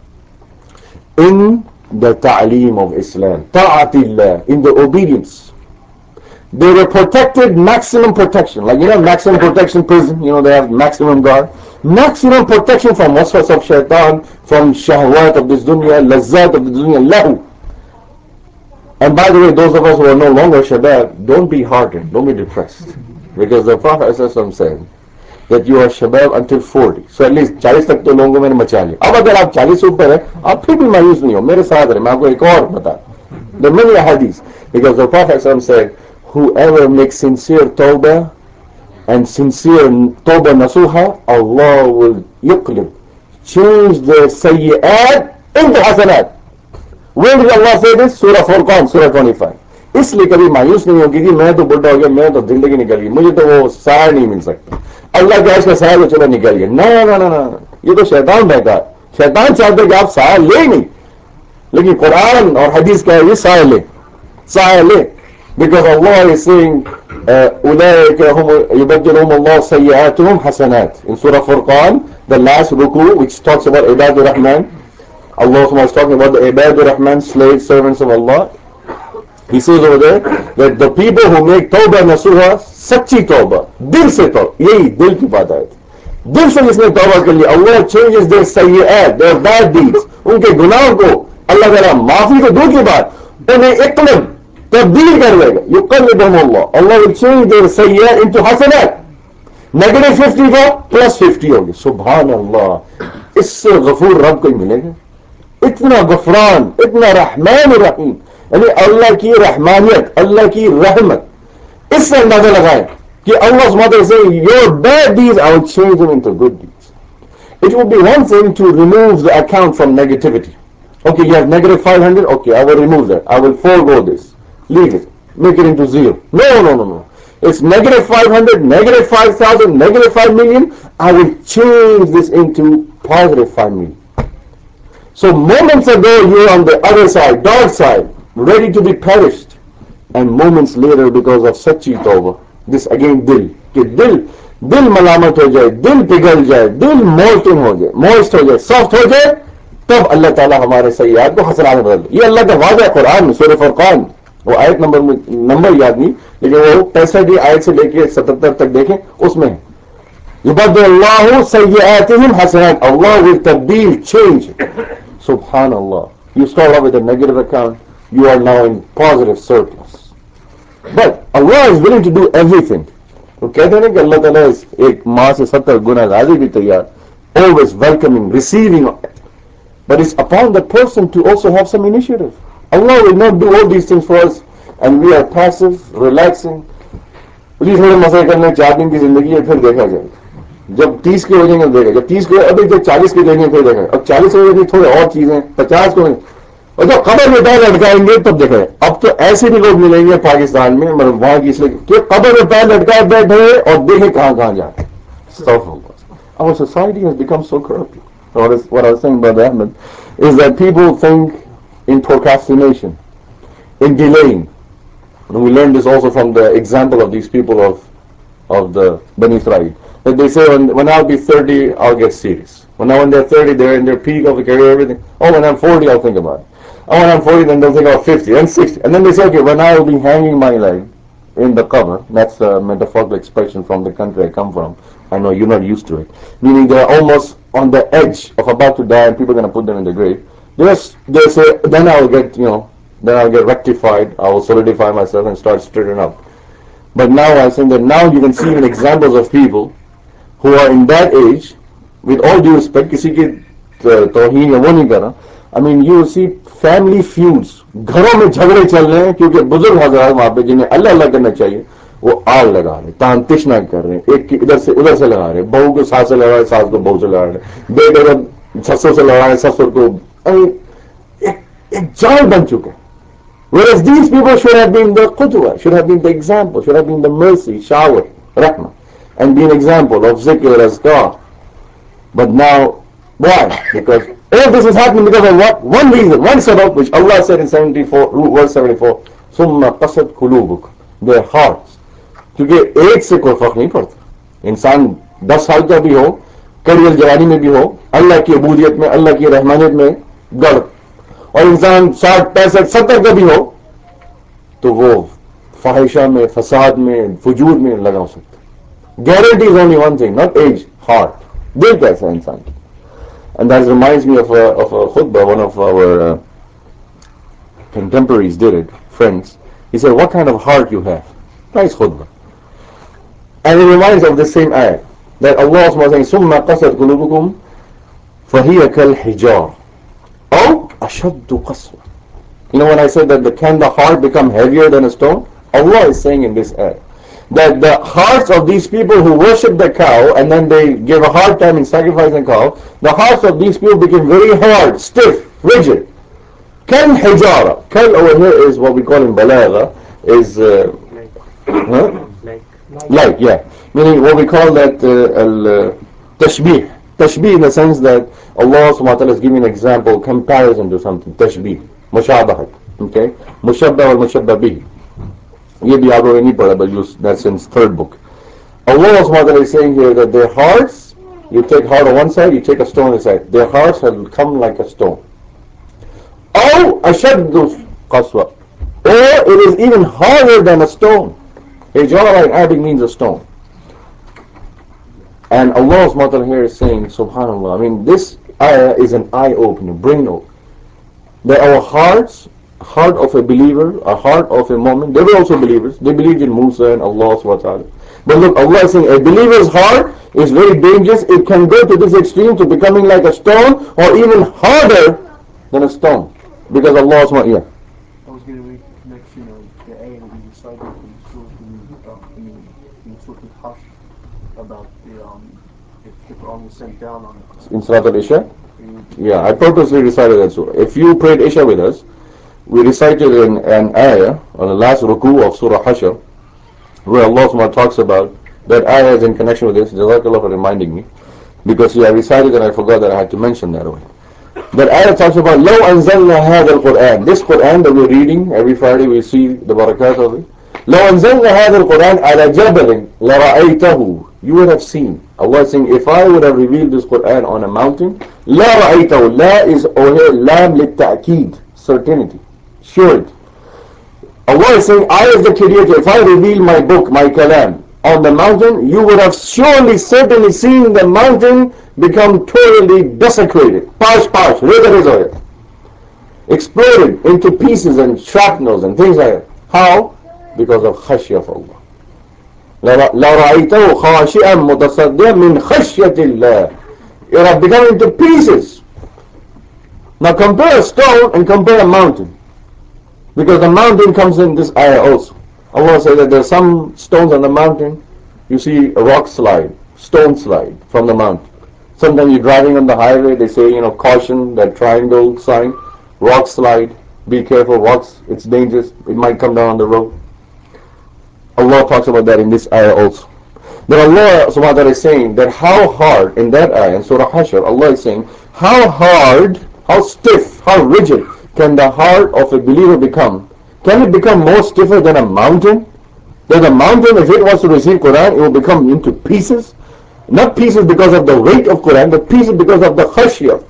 in the ta'aleem of Islam, ta'atillah, in the obedience. They were protected, maximum protection. Like, maximum protection prison, they have maximum guard. Maximum protection from waswas of shaitan, from shahwat of this dunya, lazzat of this dunya, lahu. And by the way, those of us who are no longer shabab, don't be hardened, don't be depressed. Because the Prophet said that you are shabab until 40. So at least 40 तक तो लोगों को मैंने मचा लिया. अब अगर आप 40 से ऊपर है, आप फिर भी मायूस नहीं हो. मेरे साथ रहे. मैं आपको एक और बता. There are many hadiths. Because the Prophet said, whoever makes sincere tawbah and sincere tawbah nasuha, Allah will yuqlib, change their sayyi'at into hasanat. Where did Allah say this? Surah Furqan, Surah 25. इसलिए कभी मायूस नहीं होगी कि मैं तो बुढ़ा हो गया, मैं तो जिंदगी निकल गई, मुझे तो वो साया नहीं मिल सकता. अल्लाह के इसका साया तो चलो निकल गया. ना ना ना ना, ये तो शैतान बैठा है. शैतान चाहता है कि आप साया ले ही नहीं. लेकिन कुरान और हदीस क्या है, ये साया ले, साया ले. Because Allah is saying, أولئك هم يبدلهم الله سيئاتهم حسنات. In Surah Furqan, the last ruku, which talks about Ibadur Rahman, Allah is talking about the Ibadur Rahman, slaves, servants of Allah. He says over there that the people who make tawbah nasuha, सच्ची तौबा, दिल से तौबा, यही दिल की बात है. दिल से जिसने तौबा कर ली, Allah changes their sayyi'at, their bad deeds, उनके गुनाहों को अल्लाह ताला माफी तो दूर की बात, उन्हें इकलम तब्दील कर देगा. युक़ल्लिबुहुम Allah, Allah will change their sayyi'at into hasanat. Negative 50 का प्लस 50 होगी. सुभान अल्लाह, इससे गफूर रब को मिलेगा. इतना गफरान, इतना रहमान रहीम, यानी अल्लाह की रहमानियत, अल्लाह की रहमत. इससे अंदाजा लगाएं कि अल्लाह सुब्हानहू व तआला saying, your bad deeds I will change them into good deeds. It would be one thing to remove the account from negativity. Okay, you have negative 500, okay, I will remove that, I will forego this, leave it, make it into zero. No, no, no, no. It's negative 500, negative 5,000, negative 5 million. I will change this into positive 5 million. So moments ago you were on the other side, dark side, ready to be perished. And moments later, because of सच्ची तौबा, this again दिल, कि दिल मलामत हो जाए, दिल पिघल जाए, दिल मोल्टिंग हो जाए, मोइस्ट हो जाए, सॉफ्ट हो जाए, तब अल्लाह ताला हमारे सय्यात को हसनात में बदल दे. ये अल्लाह का वादा है कुरान में, सूरह फुरकान. वो आयत नंबर याद नहीं, लेकिन वो 65 आयत से लेके 77 तक देखें, उसमें युबद्दिलुल्लाहु सय्यातिहिम हसनात. Allah will tabdil, change. Subhanallah. You start off with a negative account, you are now in positive surplus. But Allah is willing to do everything. तो कहते हैं ना कि अल्लाह ताला एक माँ से 70 गुना गाजी भी तैयार, always welcoming, receiving. But it's upon the person to also have some initiative. Allah will not do all these things for us and we are passive, relaxing. Please थोड़े मजे करने, 4 दिन की जिंदगी है, फिर देखा जाएगा. जब 30 के हो जाएंगे देखा, जब 30 के अभी जब 40 के देंगे फिर देखा, अब 40 हो जाएंगे थोड़े और चीजें, 50 को, और जब कब्र में पैर लटकाएंगे तब देखा. अब तो ऐसे भी लोग मिलेंगे पाकिस्तान में, मतलब वहां की, इसलिए कि कब्र में पैर लटकाए बैठे और देखे कहां कहां जाए. Our society has become so corrupt. What I was saying, Brother Ahmed, is that people think in procrastination, in delaying. And we learned this also from the example of these people of the Bani Israel. That they say, when I'll be 30, I'll get serious. When they're 30, they're in their peak of the career, everything. Oh, when I'm 40, I'll think about it. Oh, when I'm 40, then they'll think about 50, then 60. And then they say, okay, when I will be hanging my leg in the cover, that's a metaphorical expression from the country I come from. I know you're not used to it. Meaning they're almost on the edge of about to die and people are going to put them in the grave. They say, then I'll get, then I'll get rectified, I will solidify myself and start straightening up. But now I think that now you can see even examples of people who are in that age, with all due respect, किसी की तौहीन या वो नहीं कर रहा. I mean, you see family feuds, घरों में झगड़े चल रहे हैं क्योंकि बुजुर्ग हजरात वहां पे जिन्हें अल्लाह अल्लाह करना चाहिए, वो आग लगा रहे, तान तिश्ना कर रहे हैं, एक की इधर से उधर से लगा रहे, बहू को सास से लगा रहे, सास को बहू से लगा रहे, बेटे को ससुर से लगा रहे, ससुर को, एक, एक जाल बन चुके. Whereas these people should have been the qudwa, should have been the example, should have been the mercy, shower, rahmah, and be an example of zikr, azkar. But now, why? Because all this is happening because of what? One reason, one sabab, which Allah said in 74, verse 74, ثُمَّ قَسَدْ قُلُوبُكُمْ, their hearts. क्योंकि एक से कोई फर्क नहीं पड़ता. इंसान 10 साल का भी हो, करियर जवानी में भी हो, अल्लाह की अबूदियत में, अल्लाह की रहमानियत में गढ़, और इंसान 60, 65, 70 का भी हो, तो वो फाहिशा में, फसाद में, फजूर में लगा हो सकता है. Guarantee is only one thing, not age, heart. दिल कैसा है इंसान की. And that reminds me of a khutbah, one of our contemporaries did it, friends. He said, what kind of heart you have? Nice khutbah. And it reminds of the same ayah, that Allah was saying, ثُمَّ قَسَتْ قُلُوبُكُمْ فَهِيَ كَالْحِجَارِ أَوْ أَشَدُّ قَسْوَةً. You know when I said that can the heart become heavier than a stone? Allah is saying in this ayah that the hearts of these people who worship the cow and then they give a hard time in sacrificing cow, the hearts of these people became very hard, stiff, rigid. Kal hijara. Kal over here is what we call in balagha is huh? Like, yeah. Meaning what we call that tashbih. Tashbih in the sense that Allah subhanahu wa ta'ala is giving an example, comparison to something. Tashbih. Mushabahat. Okay? Mushabbah wal mushabbah bih. ये भी आप लोगों ने नहीं पढ़ा, but that's in third book. Allah subhanahu wa ta'ala is saying here that their hearts, you take heart on one side, you take a stone on the side. Their hearts have come like a stone. أو أشد قسوة. Or it is even harder than a stone. Hijara in Arabic means a stone. And Allah subhanahu wa ta'ala here is saying, subhanallah, I mean this ayah is an eye-opener, brain opener. That our hearts, heart of a believer, a heart of a moment, they were also believers. They believed in Musa and Allah subhanahu wa ta'ala. But look, Allah is saying a believer's heart is very dangerous. It can go to this extreme to becoming like a stone or even harder than a stone. Because Allah subhanahu wa ta'ala, yeah. I was going to make the connection of the ayah that we recited in Surah Al-Hashr about if the Quran was sent down on us. In Surah Al-Isha? Yeah, I purposely recited that surah. If you prayed Isha with us, we recited an ayah on the last ruku of Surah Hashr, where Allah subhanahu wa ta'ala talks about that ayah is in connection with this. Jazakallah for reminding me, because I recited and I forgot that I had to mention that way. That ayah talks about لو أنزلنا هذا القرآن. This Quran that we're reading every Friday, we see the barakat of it. لو أنزلنا هذا القرآن على جبل لرأيته. You would have seen. Allah is saying, if I would have revealed this Quran on a mountain, لرأيته. La is over here lam للتأكيد, certainty, surety. Allah is saying, I as the creator, if I reveal my book, my kalam, on the mountain, you would have surely, certainly seen the mountain become totally desecrated. Pash, reza, exploded into pieces and shrapnels and things like that. How? Because of khashya of Allah. لَرَأَيْتَهُ خَاشِئًا مُتَصَدِّعًا مِنْ خَشْيَةِ اللَّهِ. It would have become into pieces. Now compare a stone and compare a mountain. Because the mountain comes in this ayah also. Allah says that there are some stones on the mountain, you see a rock slide, stone slide from the mountain. Sometimes you're driving on the highway, they say, caution, that triangle sign, rock slide, be careful, rocks, it's dangerous, it might come down on the road. Allah talks about that in this ayah also. Then Allah subhanahu wa ta'ala is saying that how hard, in that ayah, in Surah Hashr, Allah is saying, how hard, how stiff, how rigid can the heart of a believer become? Can it become more stiffer than a mountain? That a mountain, if it was to receive Quran, it will become into pieces. Not pieces because of the weight of Quran, but pieces because of the khashiyah,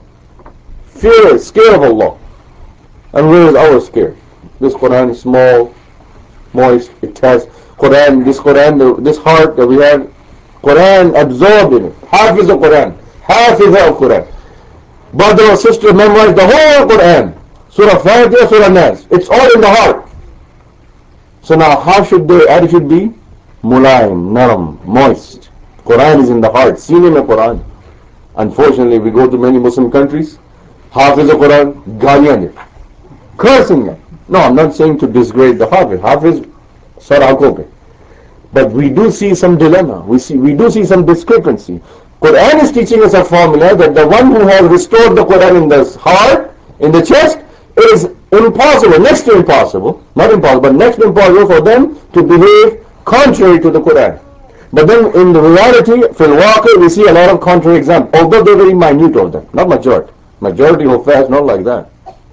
fear, scare of Allah. And where is our scare? This Quran is small, moist, it has Quran, this heart that we have, Quran absorbed in it. Hafiz of Quran, Hafiza of Quran. Brother or sister memorize the whole Quran. Surah Fatiha, Surah Nas. It's all in the heart. So now how should their attitude be? Mulaim, naram, moist. Quran is in the heart. Seen mein Quran. Unfortunately, we go to many Muslim countries. Hafiz of Quran, galiyan, cursing them. No, I'm not saying to disgrade the Hafiz. Hafiz, sar aankhon pe. But we do see some dilemma. We do see some discrepancy. Quran is teaching us a formula that the one who has restored the Quran in the heart, in the chest, it is impossible, next to impossible, not impossible, but next to impossible for them to behave contrary to the Quran. But then in the reality, fil waqi, we see a lot of contrary examples, although they're very minute of them, not majority. Majority of fast, not like that.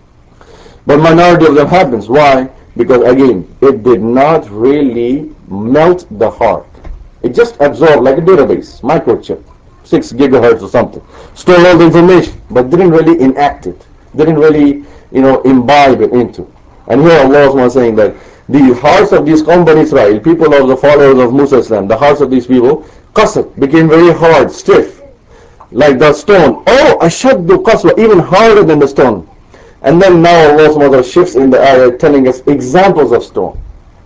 But minority of them happens. Why? Because again, it did not really melt the heart. It just absorbed like a database, microchip, 6 gigahertz or something. Stored all the information, but didn't really enact it. Didn't really, imbibe it into. And here Allah was saying that the hearts of these Qawm Bani Israel, people of the followers of Musa Islam, the hearts of these people, qasat, became very hard, stiff, like the stone. Oh, ashaddu qaswa, even harder than the stone. And then now Allah subhanahu wa ta'ala shifts in the ayah telling us examples of stone.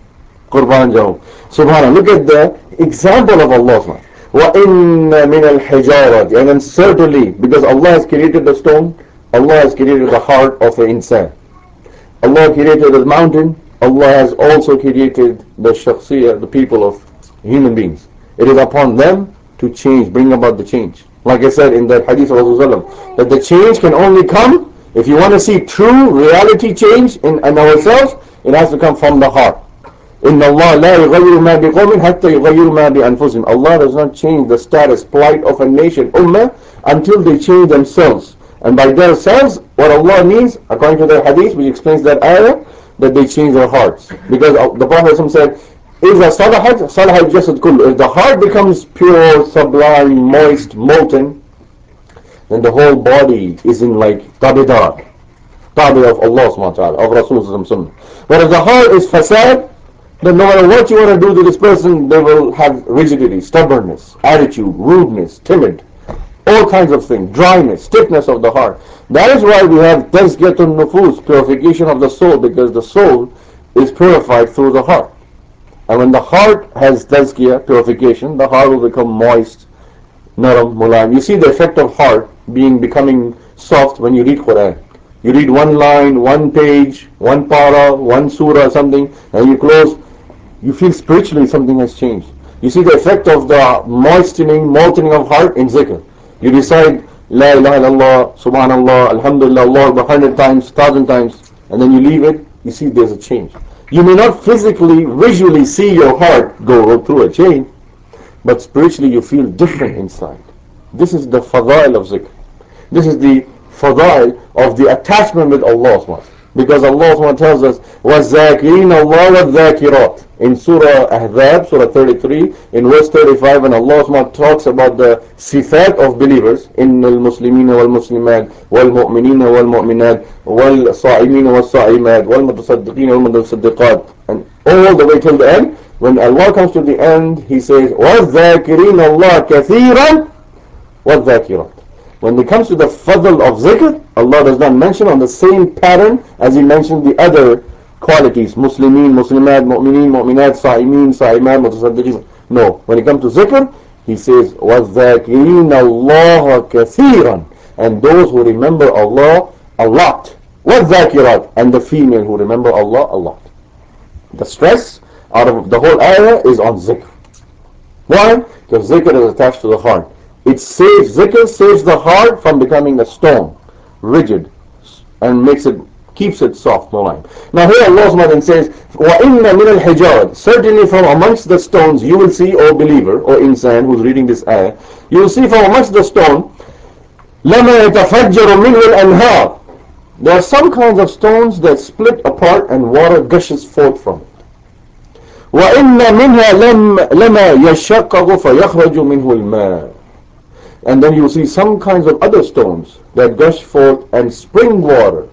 Qurban Jahum. Subhanallah, look at the example of Allah subhanahu وَإِنَّ مِنَ الْحِجَارَةِ. And then certainly, because Allah has created the stone, Allah has created the heart of an insan. Allah created the mountain, Allah has also created the shakhsiyah, the people of human beings. It is upon them to change, bring about the change. Like I said in the hadith of Rasulullah, that the change can only come, if you want to see true reality change in ourselves, it has to come from the heart. إِنَّ اللَّهَ لَا يُغَيِّرُ مَا بِقَوْمٍ حَتَّى يُغَيِّرُ مَا بِأَنفُسِهِمْ. Allah does not change the status, plight of a nation, ummah, until they change themselves. And by themselves, what Allah means, according to the hadith, which explains that ayah, that they change their hearts. Because the Prophet said, إِذَا صَلَحَتْ صَلَحَ الْجَسَدْ كُلُّهُ. If the heart becomes pure, sublime, moist, molten, then the whole body is in like tabidar, tabi of Allah subhanahu wa ta'ala, of Rasulullah. But if the heart is fasad, then no matter what you want to do to this person, they will have rigidity, stubbornness, attitude, rudeness, timid, all kinds of things, dryness, stiffness of the heart. That is why we have tazkiyatun nufus, purification of the soul, because the soul is purified through the heart. And when the heart has tazkiyah, purification, the heart will become moist, naram, mulayim. You see the effect of heart becoming soft when you read Quran. You read one line, one page, one para, one surah, something, and you close. You feel spiritually something has changed. You see the effect of the moistening, moltening of heart in zikr. You recite La ilaha illallah, subhanallah, alhamdulillah, Allah 100 times, 1,000 times, and then you leave it, you see there's a change. You may not physically, visually see your heart go through a change, but spiritually you feel different inside. This is the fadail of zikr. This is the fadail of the attachment with Allah. Because Allah tells us, وَالذَّاكِرِينَ اللَّهَ وَالذَّاكِرَاتِ in Surah Ahzab, Surah 33, in verse 35, when Allah talks about the sifat of believers, إِنَّ الْمُسْلِمِينَ وَالْمُسْلِمَاتِ وَالْمُؤْمِنِينَ وَالْمُؤْمِنَاتِ وَالصَّائِمِينَ وَالصَّائِمَاتِ وَالْمُتَصَدِّقِينَ وَالْمُتَصَدِّقَاتِ, and all the way till the end. When Allah comes to the end, He says, وَالذَّاكِرِينَ اللَّهَ كَثِيرًا وَالذَّاكِرَاتِ. When it comes to the fadl of zikr, Allah does not mention on the same pattern as He mentioned the other qualities, Muslimin, Muslimat, Mu'minin, Mu'minat, Sa'imin, Sa'imat, Mutasaddiqin. No, when it comes to zikr, He says, وَالذَّاكِرِينَ اللَّهَ كَثِيرًا, and those who remember Allah a lot. وَالذَّاكِرَات, and the female who remember Allah a lot. The stress out of the whole ayah is on zikr. Why? Because zikr is attached to the heart. Zikr saves the heart from becoming a stone, rigid, and keeps it soft, mulayim. Now here Allah subhanahu says, وَإِنَّ مِنَ الْحِجَارِ, certainly from amongst the stones you will see, O believer, or insan who's reading this ayah, you will see from amongst the stone, لَمَا يَتَفَجَّرُ مِنْهُ الْأَنْهَارِ. There are some kinds of stones that split apart and water gushes forth from it. وَإِنَّ مِنْهَا لَمَا يَشَّقَّقُ فَيَخْرَجُ مِنْهُ الْمَاءِ. And then you see some kinds of other stones that gush forth and spring water.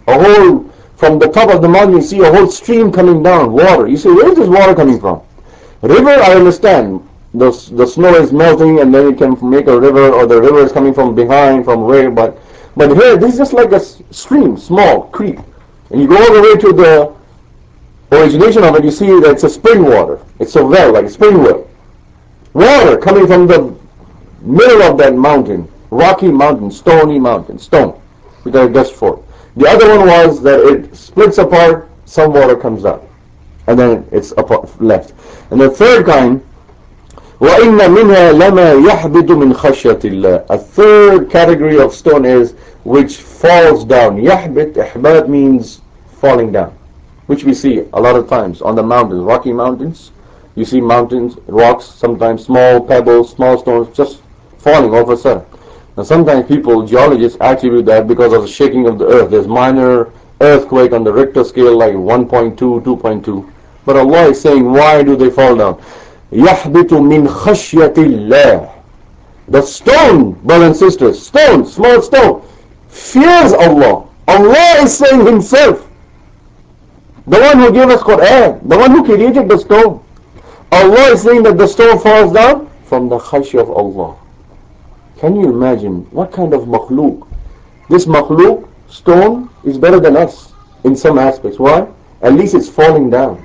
From the top of the mountain you see a whole stream coming down, water. You say, where is this water coming from? River, I understand. The snow is melting and then it can make a river, or the river is coming from behind, from where, but here this is just like a stream, small creek. And you go all the way to the origination of it, you see that it's a spring water. It's a well, like a spring well. Water coming from the middle of that mountain, rocky mountain, stony mountain, stone, because it gushed forth. The other one was that it splits apart, some water comes out. and then it's up left. And the third kind, وَإِنَّ مِنْهَا لَمَا يَحْبِطُ مِنْ خَشْيَةِ اللَّهِ. A third category of stone is which falls down. يَحْبِط, إحباط means falling down, which we see a lot of times on the mountains, Rocky Mountains. You see mountains, rocks, sometimes small pebbles, small stones just falling all of a sudden. Now sometimes people, geologists attribute that because of the shaking of the earth. There's minor earthquake on the Richter scale like 1.2, 2.2. But Allah is saying, why do they fall down? يَحْبِطُ مِنْ خَشْيَةِ اللَّهِ. The stone, brothers and sisters, stone, small stone, fears Allah. Allah is saying Himself, the one who gave us Quran, the one who created the stone. Allah is saying that the stone falls down from the khashya of Allah. Can you imagine what kind of makhluk? This makhluk, stone, is better than us in some aspects. Why? At least it's falling down.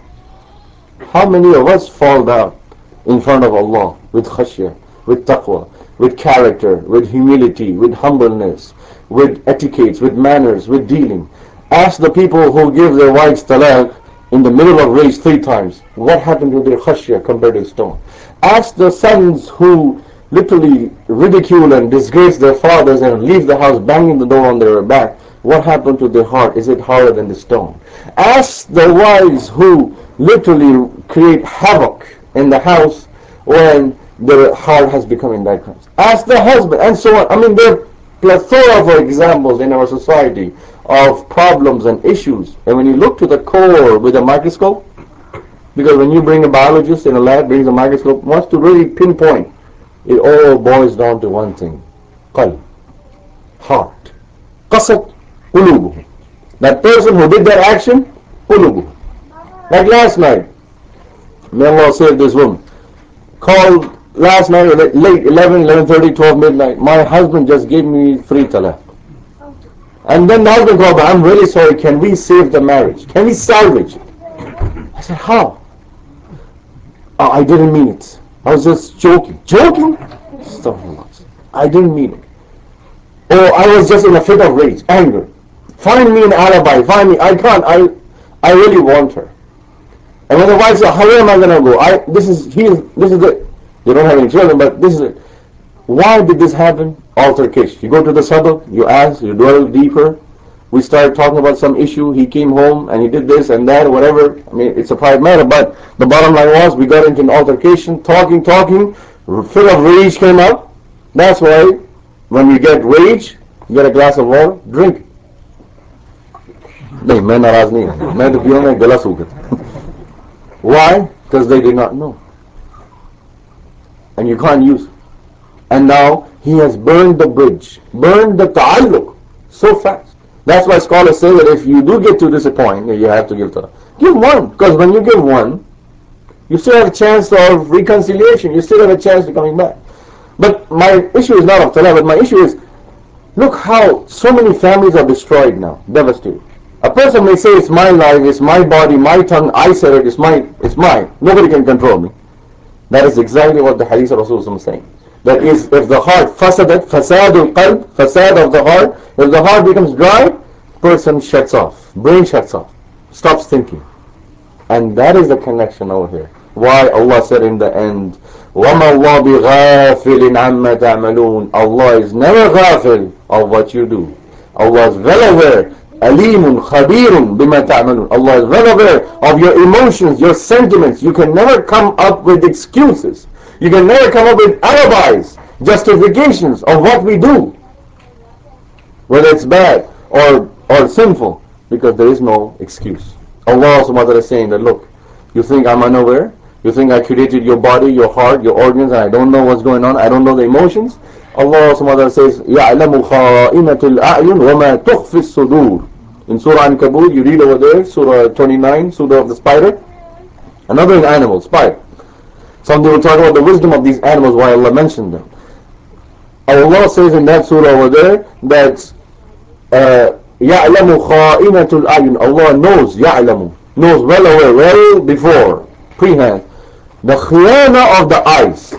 How many of us fall down in front of Allah with khashya, with taqwa, with character, with humility, with humbleness, with etiquettes, with manners, with dealing? Ask the people who give their wives talaq in the middle of race 3 times. What happened to their khashya compared to stone? Ask the sons who literally ridicule and disgrace their fathers and leave the house banging the door on their back. What happened to their heart? Is it harder than the stone? Ask the wives who literally create havoc in the house when their heart has become in that kind. Ask the husband and so on. I mean, there are plethora of examples in our society of problems and issues. And when you look to the core with a microscope, because when you bring a biologist in a lab, brings a microscope, wants to really pinpoint, it all boils down to one thing. Qalb, heart. Qasat qulubuhum. That person who did that action, qulubuhum. Like last night, may Allah save this woman, called last night late 11, 11:30, 12 midnight. My husband just gave me free talaq. And then the husband called, I'm really sorry, can we save the marriage? Can we salvage it? I said, how? Oh, I didn't mean it. I was just joking. Joking? I didn't mean it. Or I was just in a fit of rage, anger. Find me an alibi. Find me. I can't. I really want her. And when the wife said, how am I going to go? This is it. They don't have any children, but this is it. Why did this happen? Altercation. You go to the sabak, you ask, you dwell deeper. We started talking about some issue. He came home and he did this and that, whatever. I mean, it's a private matter, but the bottom line was we got into an altercation, talking. Fit of rage came up. That's why when you get rage, you get a glass of water, drink. नहीं मैं नाराज नहीं हूँ मैं तो पियो मैं गला सूख गया why? Because they did not know and you can't use it. And now he has burned the bridge, burned the ta'alluq so fast. That's why scholars say that if you do get to this point, you have to give talaq. Give one, because when you give one, you still have a chance of reconciliation. You still have a chance of coming back. But my issue is not of talaq, but my issue is, look how so many families are destroyed now, devastated. A person may say, it's my life, it's my body, my tongue, I said it, it's mine. Nobody can control me. That is exactly what the hadith of Rasulullah is saying. That is, if the heart, fasadul qalb, fasad of the heart, if the heart becomes dry, person shuts off, brain shuts off, stops thinking. And that is the connection over here. Why Allah said in the end, وَمَا اللَّهُ بِغَافِلٍ عَمَّا تَعْمَلُونَ. Allah is never ghafil of what you do. Allah is well aware. Alimun khabirun bima ta'malun. Allah is well aware of your emotions, your sentiments. You can never come up with excuses. You can never come up with alibis, justifications of what we do, whether it's bad or sinful, because there is no excuse. Allah subhanahu wa ta'ala is saying that, look, you think I'm unaware? You think I created your body, your heart, your organs, and I don't know what's going on? I don't know the emotions? Allah subhanahu wa ta'ala says, يَعْلَمُ خَائِنَةُ الْأَعْيُنِ وَمَا تُخْفِي الصُّدُورِ. In Surah An-Kabut, you read over there, Surah 29, Surah of the spider. Another animal, spider. Someday we'll talk about the wisdom of these animals, why Allah mentioned them. Allah says in that surah over there that يَعْلَمُ خَائِنَةُ الْأَعْيُنِ. Allah knows, يَعْلَمُ, knows well aware, well before, prehand, the khiyana of the eyes,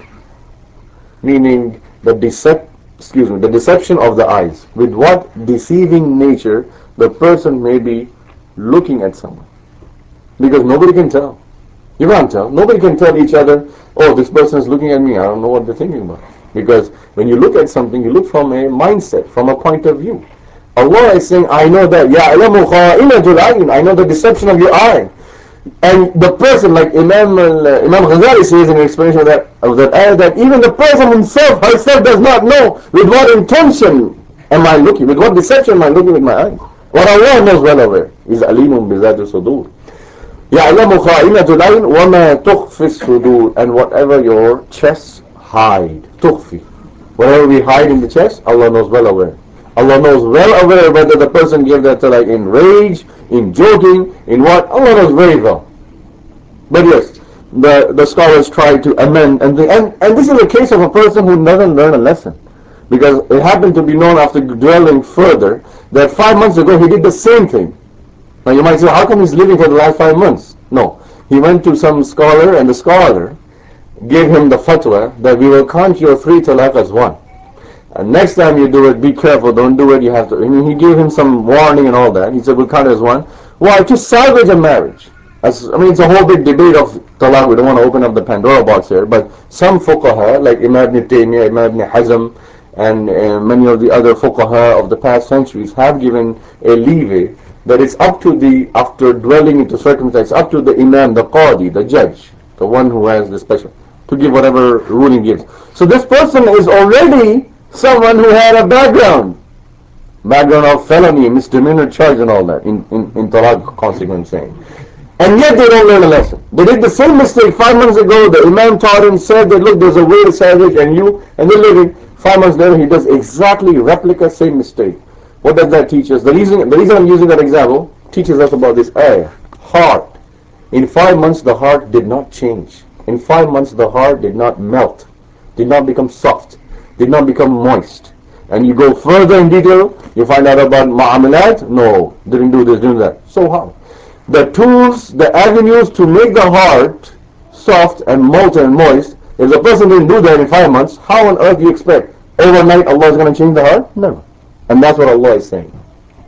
meaning the deception of the eyes. With what deceiving nature the person may be looking at someone. because nobody can tell. You can't tell. Nobody can tell each other, oh, this person is looking at me. I don't know what they're thinking about. Because when you look at something, you look from a mindset, from a point of view. Allah is saying, I know that. يَعْلَمُ خَائِنَةُ الْعَيْنِ, I know the deception of your eye. And the person, like Imam Ghazali says in an explanation of that ayah, that even the person himself, herself does not know with what intention am I looking, with what deception am I looking with my eyes. What Allah knows well aware is alimun bizat sudur. يَعْلَمُ خَائِنَةُ الْعَيْنِ وَمَا تُخْفِي الصُّدُورِ, and whatever your chests hide. تُخْفِي, whatever we hide in the chest, Allah knows well aware. Allah knows well aware whether the person gave that like in rage, in joking, in what. Allah knows very well. But yes, the scholars try to amend, and this is a case of a person who doesn't learn a lesson. Because it happened to be known after dwelling further that 5 months ago he did the same thing. Now you might say, how come he's living for the last 5 months? No. He went to some scholar, and the scholar gave him the fatwa that we will count your 3 talaq as one. And next time you do it, be careful, don't do it, you have to. I mean, he gave him some warning and all that. He said, we'll count it as one. Why? To salvage a marriage. I mean, it's a whole big debate of talaq. We don't want to open up the Pandora box here. But some fuqaha, like Imam ibn Taymiyyah, Imam ibn Hazm, and many of the other fuqaha of the past centuries have given a leeway that it's up to the, after dwelling into circumstances, up to the imam, the qadi, the judge, the one who has the special, to give whatever ruling gives. So this person is already someone who had a background of felony, misdemeanor charge and all that, in talaq consequence saying. And yet they don't learn a lesson. They did the same mistake 5 months ago. The imam taught him, said that look, there's a way to salvage, and they're living. 5 months later, he does exactly replica same mistake. What does that teach us? The reason I'm using that example teaches us about this ayah. Heart. In 5 months, the heart did not change. In 5 months, the heart did not melt, did not become soft, did not become moist. And you go further in detail, you find out about mu'amalat. No, didn't do this, didn't that. So how? The tools, the avenues to make the heart soft and molten and moist, if the person didn't do that in 5 months, how on earth do you expect overnight Allah is going to change the heart? Never. And that's what Allah is saying.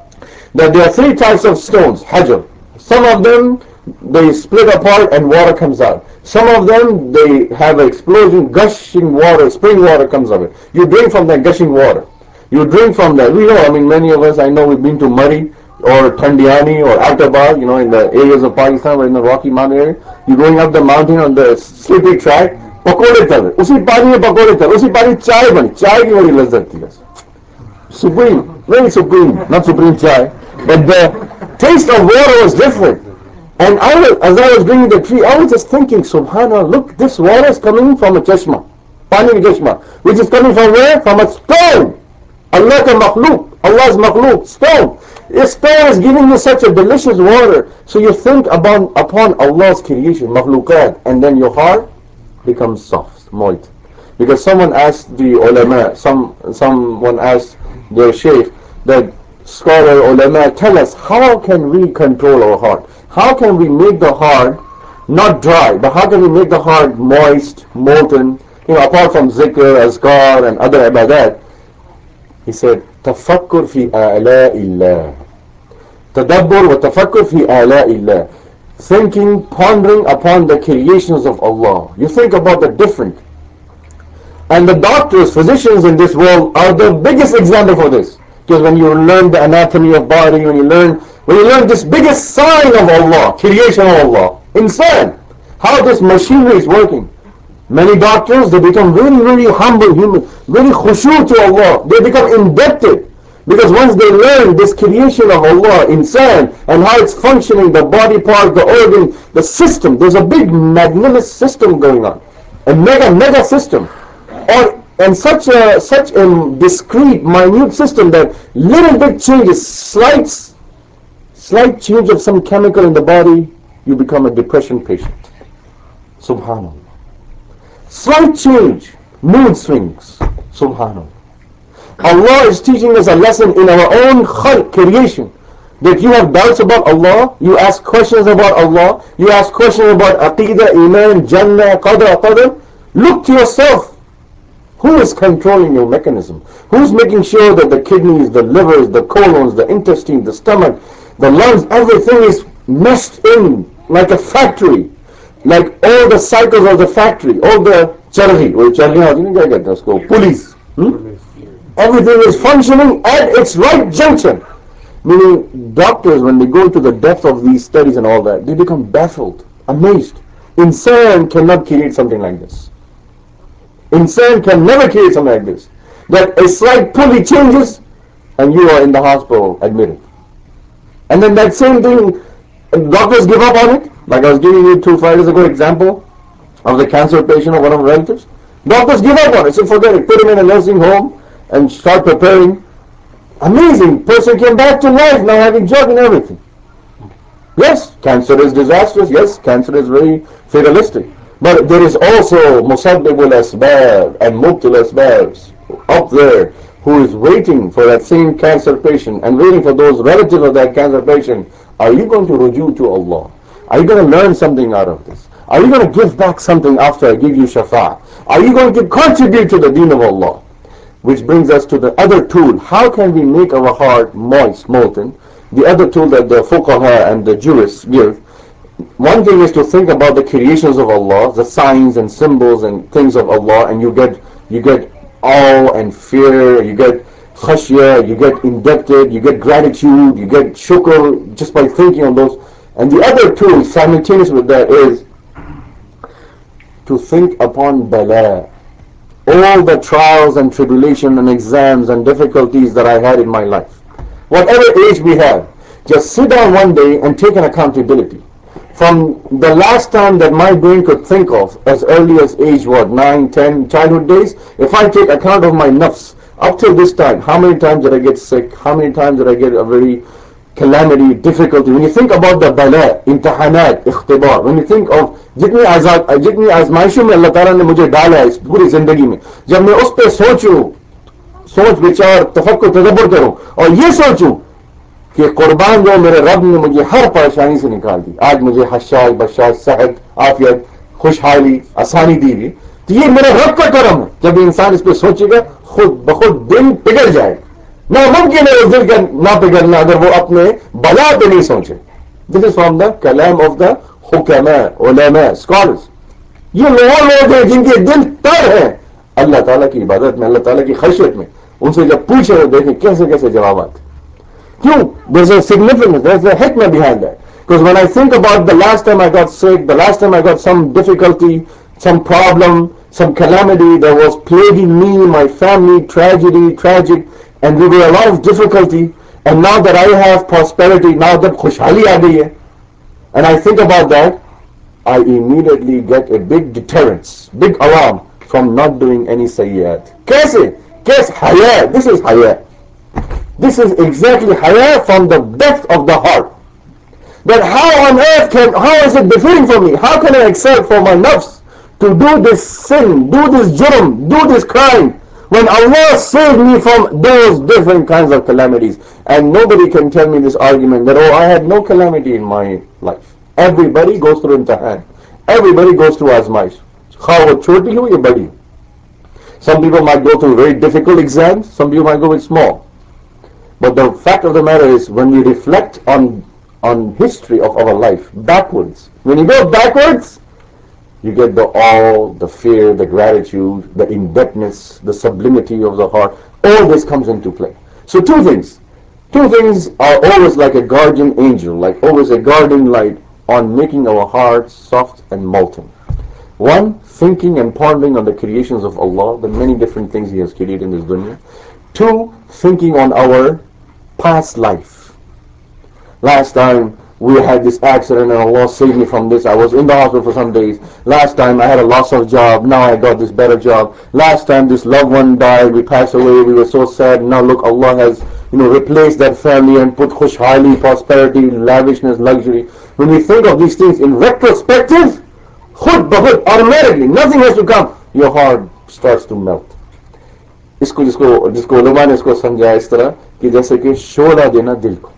That there are 3 types of stones, hajar. Some of them, they split apart and water comes out. Some of them, they have an explosion, gushing water, spring water comes out of it. You drink from that gushing water. You drink from that. We know, I mean, many of us, I know we've been to Murray or Tandiani or Atabad, in the areas of Pakistan, or in the Rocky Mountain area. You're going up the mountain on the slippery track, पकोड़े तल रहे, उसी पानी में पकोड़े तल, उसी पानी चाय बनी, चाय की बड़ी लज्जत थी बस. Supreme, very supreme, not supreme chai, but the taste of water was different. And as I was drinking the tea, I was just thinking, subhanallah, look, this water is coming from a chashma, pani chashma, which is coming from where? From a stone. Allah ka makhluk, Allah's makhluk, stone. This stone is giving you such a delicious water. So you think upon Allah's creation, makhlukat, and then your heart becomes soft, moist. Because someone asked the ulama, someone asked their sheikh, that scholar ulama, tell us, how can we control our heart? How can we make the heart not dry, but how can we make the heart moist, molten, apart from zikr, azkar and other ibadat? He said, tafakkur fi a'la'illah. Tadabbur wa tafakkur fi a'la'illah. Thinking, pondering upon the creations of Allah. You think about the different. And the doctors, physicians in this world are the biggest example for this. Because when you learn the anatomy of body, when you learn this biggest sign of Allah, creation of Allah, insan, how this machinery is working. Many doctors, they become very, very humble, human, very khushu to Allah. They become indebted. Because once they learn this creation of Allah, insan, and how it's functioning, the body part, the organ, the system, there's a big magnificent system going on. A mega system. And such a discrete, minute system that little bit changes, slight change of some chemical in the body, you become a depression patient. Subhanallah. Slight change, mood swings. Subhanallah. Allah is teaching us a lesson in our own khalq, creation. That you have doubts about Allah, you ask questions about Allah, you ask questions about Aqidah, Iman, Jannah, Qadr. Look to yourself. Who is controlling your mechanism? Who's making sure that the kidneys, the livers, the colons, the intestine, the stomach, the lungs, everything is meshed in like a factory, like all the cycles of the factory, all the charhi, or charhi होती नहीं क्या कहते हैं उसको, pulleys. Everything is functioning at its right junction. Meaning, doctors, when they go to the depth of these studies and all that, they become baffled, amazed. Insan cannot create something like this. Insan can never create something like this. That a slight pulley changes and you are in the hospital admitted. And then that same thing, doctors give up on it. Like I was giving you 2 Fridays ago example of the cancer patient of one of our relatives. Doctors give up on it. So forget it. Put him in a nursing home and start preparing. Amazing. Person came back to life now having drug and everything. Yes, cancer is disastrous. Yes, cancer is very fatalistic. But there is also musabbibul asbab and mubtil asbabs up there who is waiting for that same cancer patient and waiting for those relatives of that cancer patient. Are you going to ruju to Allah? Are you going to learn something out of this? Are you going to give back something after I give you shafa? Are you going to contribute to the deen of Allah? Which brings us to the other tool. How can we make our heart moist, molten? The other tool that the fuqaha and the jurists give. One thing is to think about the creations of Allah, the signs and symbols and things of Allah, and you get awe and fear, you get khashya, you get indebted, you get gratitude, you get shukr just by thinking of those. And the other tool simultaneous with that is to think upon bala, all the trials and tribulation and exams and difficulties that I had in my life. Whatever age we have, just sit down one day and take an accountability. From the last time that my brain could think of, as early as age, 9, 10, childhood days, if I take account of my nafs, up till this time, how many times did I get sick? How many times did I get a very calamity, difficulty? When you think about the bala, imtihanat, ikhtibar, when you think of जितनी आजमाइशों में अल्लाह ताला ने मुझे डाला है इस पूरी जिंदगी में, जब मैं उस पर सोचूं, सोच विचार तफक्कुर तदब्बर करूं और ये सोचूं कि कुर्बान जो मेरे रब ने मुझे हर परेशानी से निकाल दी, आज मुझे हशाश बशाश सेहत आफियत खुशहाली आसानी दी हुई, तो ये मेरे रब का करम है. जब इंसान इस पर सोचेगा खुद ब खुद दिल पिघल जाएगा. नामुमकिन है उस दिल का ना पिघलना अगर वो अपने बला पे नहीं सोचे. दिस इज फ्रॉम द कलाम ऑफ द हुकमा उलमा स्कॉलर्स. ये लोग हैं जिनके दिल तर हैं अल्लाह ताला की इबादत में, अल्लाह ताला की खशियत में. उनसे जब पूछे वो देखें कैसे कैसे जवाब आते. क्यों? There's a significance, there's a hikmah behind that. Because when I think about the last time I got sick, the last time I got some difficulty, some problem, some calamity that was plaguing me, my family, tragedy, tragic, and we were a lot of difficulty, and now that I have prosperity, now that khushhali aa gayi hai, and I think about that, I immediately get a big deterrence, big alarm from not doing any sayyat. Kaise? Kaise? Haya. This is haya. This is exactly haya from the depth of the heart. That how on earth how is it befitting for me? How can I accept for my nafs to do this sin, do this jurm, do this crime, when Allah saved me from those different kinds of calamities? And nobody can tell me this argument that, oh, I had no calamity in my life. Everybody goes through imtihan. Everybody goes through azmaish. Kha wo choti ho ya badi. Some people might go through very difficult exams, some people might go with small. But the fact of the matter is, when we reflect on history of our life backwards, when you go backwards, you get the awe, the fear, the gratitude, the indebtedness, the sublimity of the heart. All this comes into play. So two things. Two things are always like a guardian angel, like always a guardian light on making our hearts soft and molten. One, thinking and pondering on the creations of Allah, the many different things He has created in this dunya. Two, thinking on our past life. Last time we had this accident and Allah saved me from this. I was in the hospital for some days. Last time I had a loss of job. Now I got this better job. Last time this loved one died. We passed away. We were so sad. Now look, Allah has replaced that family and put khushhali, prosperity, lavishness, luxury. When we think of these things in retrospective, khud bahud, automatically, nothing has to come. Your heart starts to melt. इसको जिसको जिसको उलमा ने इसको समझाया इस तरह कि जैसे कि शोला देना दिल को,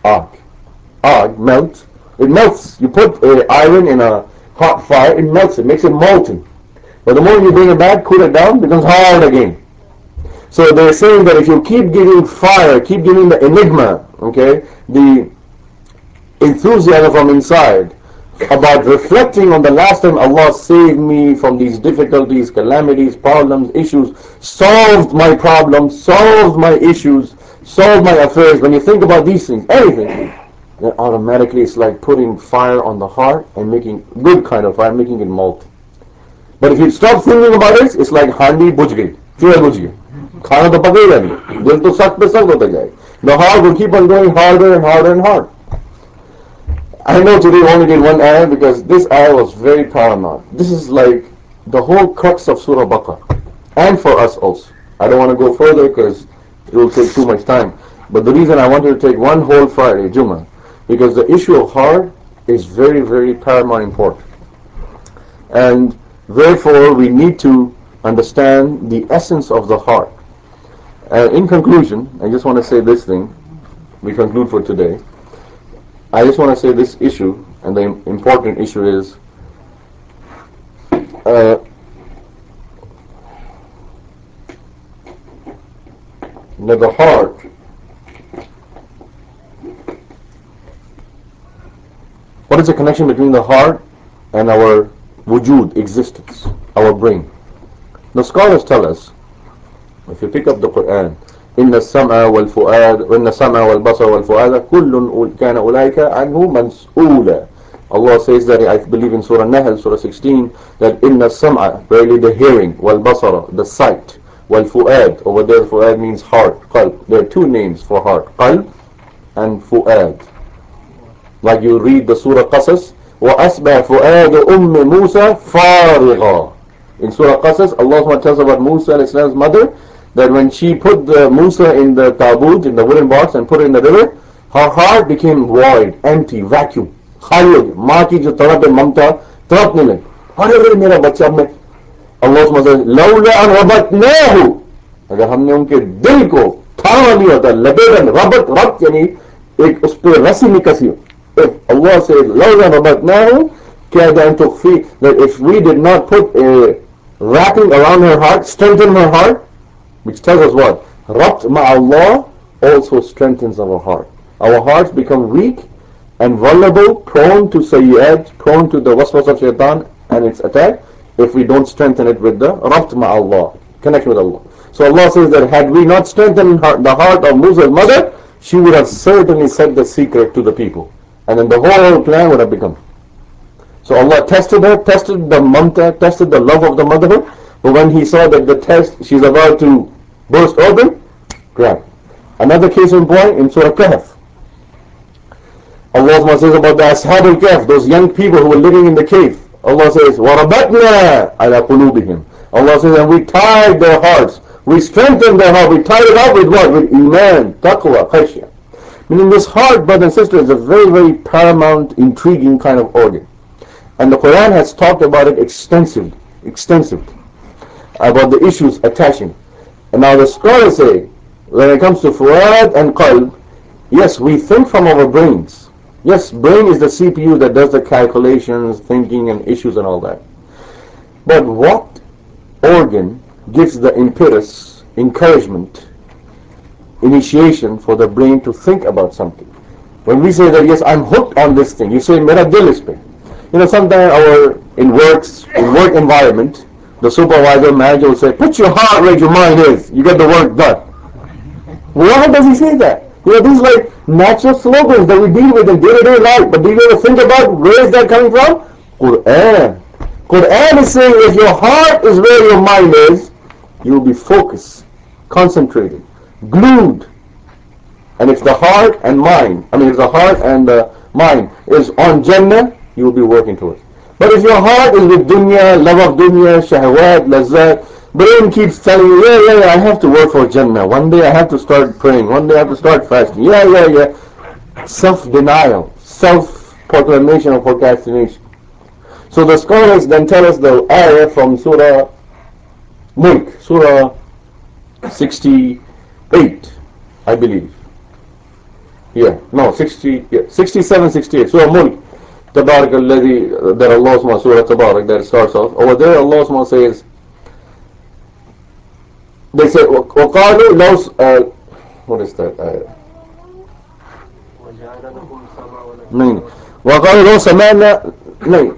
आग melts, it melts. You put iron in a hot fire, it melts it, makes it molten. But the moment you bring it back, cool it down, it becomes hard again. So they're saying that if you keep giving fire, keep giving the enigma, okay, the enthusiasm from inside, about reflecting on the last time Allah saved me from these difficulties, calamities, problems, issues, solved my problems, solved my issues, solved my affairs. When you think about these things, anything, then automatically it's like putting fire on the heart and making good kind of fire, making it melt. But if you stop thinking about it, it's like handi बुझ गई, चूल्हा बुझ गया, खाना तो पकेगा नहीं, दिल तो सख्त पे सख्त होता जाए. The heart will keep on going harder and harder and harder. I know today we only did one ayah because this ayah was very paramount. This is like the whole crux of Surah Baqarah, and for us also. I don't want to go further because it will take too much time. But the reason I wanted to take one whole Friday, Jummah, because the issue of heart is very, very paramount important. And therefore, we need to understand the essence of the heart. In conclusion, I just want to say this thing. We conclude for today. I just want to say this issue, and the important issue is uh, that the heart, what is the connection between the heart and our wujud, existence, our brain? The scholars tell us, if you pick up the Quran, إن السمع والفؤاد وإن السمع والبصر والفؤاد كل كان أولئك عنه مسؤولا. Allah says that, I believe in Surah Nahl, Surah 16, that إن السمع, verily the hearing, والبصر, the sight, والفؤاد, over there fuad means heart, qalb. There are two names for heart, qalb and fuad. Like you read the Surah Qasas, وأصبح فؤاد أم موسى فارغا. In Surah Qasas, Allah tells about Musa and Islam's mother, that when she put the Musa in the tabut, in the wooden box, and put it in the river, her heart became void, empty, vacuum. खाली हो गई. माँ की जो तड़प है, ममता तड़पने लगी. अरे अरे मेरा बच्चा, मैं अल्लाह लौला रबतनाहु, अगर हमने उनके दिल को थामा नहीं होता, लबेदन, रबत, रब यानी एक उस पर रस्सी नहीं कसी हो. If Allah said लौला रबतनाहु كاد أن تخفي, that if we did not put a wrapping around her heart, strengthen her heart, which tells us what? Rabt ma'allah also strengthens our heart. Our hearts become weak and vulnerable, prone to sayyat, prone to the waswas of shaitan and its attack, if we don't strengthen it with the Rabt ma'allah, connection with Allah. So Allah says that had we not strengthened the heart of Musa's mother, she would have certainly said the secret to the people. And then the whole plan would have become. So Allah tested her, tested the mamta, tested the love of the motherhood. But when He saw that the test, she's about to burst open, grab. Another case in point in Surah Kahf. Allah says about the Ashab al-Kahf, those young people who were living in the cave. Allah says, وَرَبَتْنَا عَلَى قُلُوبِهِمْ. Allah says, and we tied their hearts. We strengthened their heart. We tied it up with what? With iman, taqwa, khashya. Meaning this heart, brother and sister, is a very, very paramount, intriguing kind of organ. And the Quran has talked about it extensively, about the issues attaching. And now the scholars say, when it comes to fuad and qalb, yes, we think from our brains. Yes, brain is the CPU that does the calculations, thinking and issues and all that. But what organ gives the impetus, encouragement, initiation for the brain to think about something? When we say that, yes, I'm hooked on this thing, you say, mera dil is pe. Sometimes in work environment, the supervisor, manager will say, put your heart where your mind is. You get the work done. Why does he say that? These are like natural slogans that we deal with in day-to-day life. But do you ever think about where is that coming from? Quran. Quran is saying if your heart is where your mind is, you will be focused, concentrated, glued. And if the heart and mind, if the heart and the mind is on Jannah, you will be working towards. But if your heart is with dunya, love of dunya, shahwat, lazat, brain keeps telling you, yeah, I have to work for Jannah. One day I have to start praying. One day I have to start fasting. Yeah. Self-denial, self-proclamation or procrastination. So the scholars then tell us the ayah from Surah Mulk, Surah 68, I believe. Yeah, no, 67, 68. Surah Mulk. Tabarak alladhi, that Allah subhanahu Surah Tabarak, that starts off. Over there, Allah subhanahu says, they say, وَقَالُوا لَوْ what is that? No. وَقَالُوا لَوْ سَمَعْنَا नहीं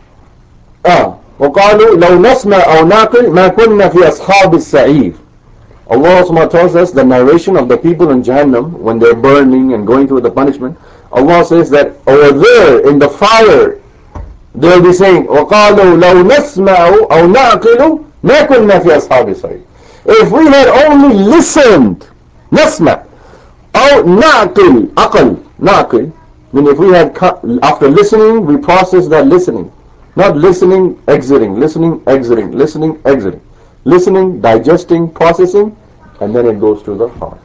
وقالوا لو نسمع أو نعقل ما كنا في أصحاب السعير. Allah subhanahu tells us the narration of the people in Jahannam when they're burning and going through the punishment. Allah says that over there in the fire they'll be saying وقالوا لو نسمع أو نعقل ما كنا في أصحاب السعير. If we had only listened, نسمع أو نعقل نعقل, I mean if we had after listening we process that listening, not listening exiting, listening exiting, listening exiting, listening, digesting, processing, and then it goes to the heart.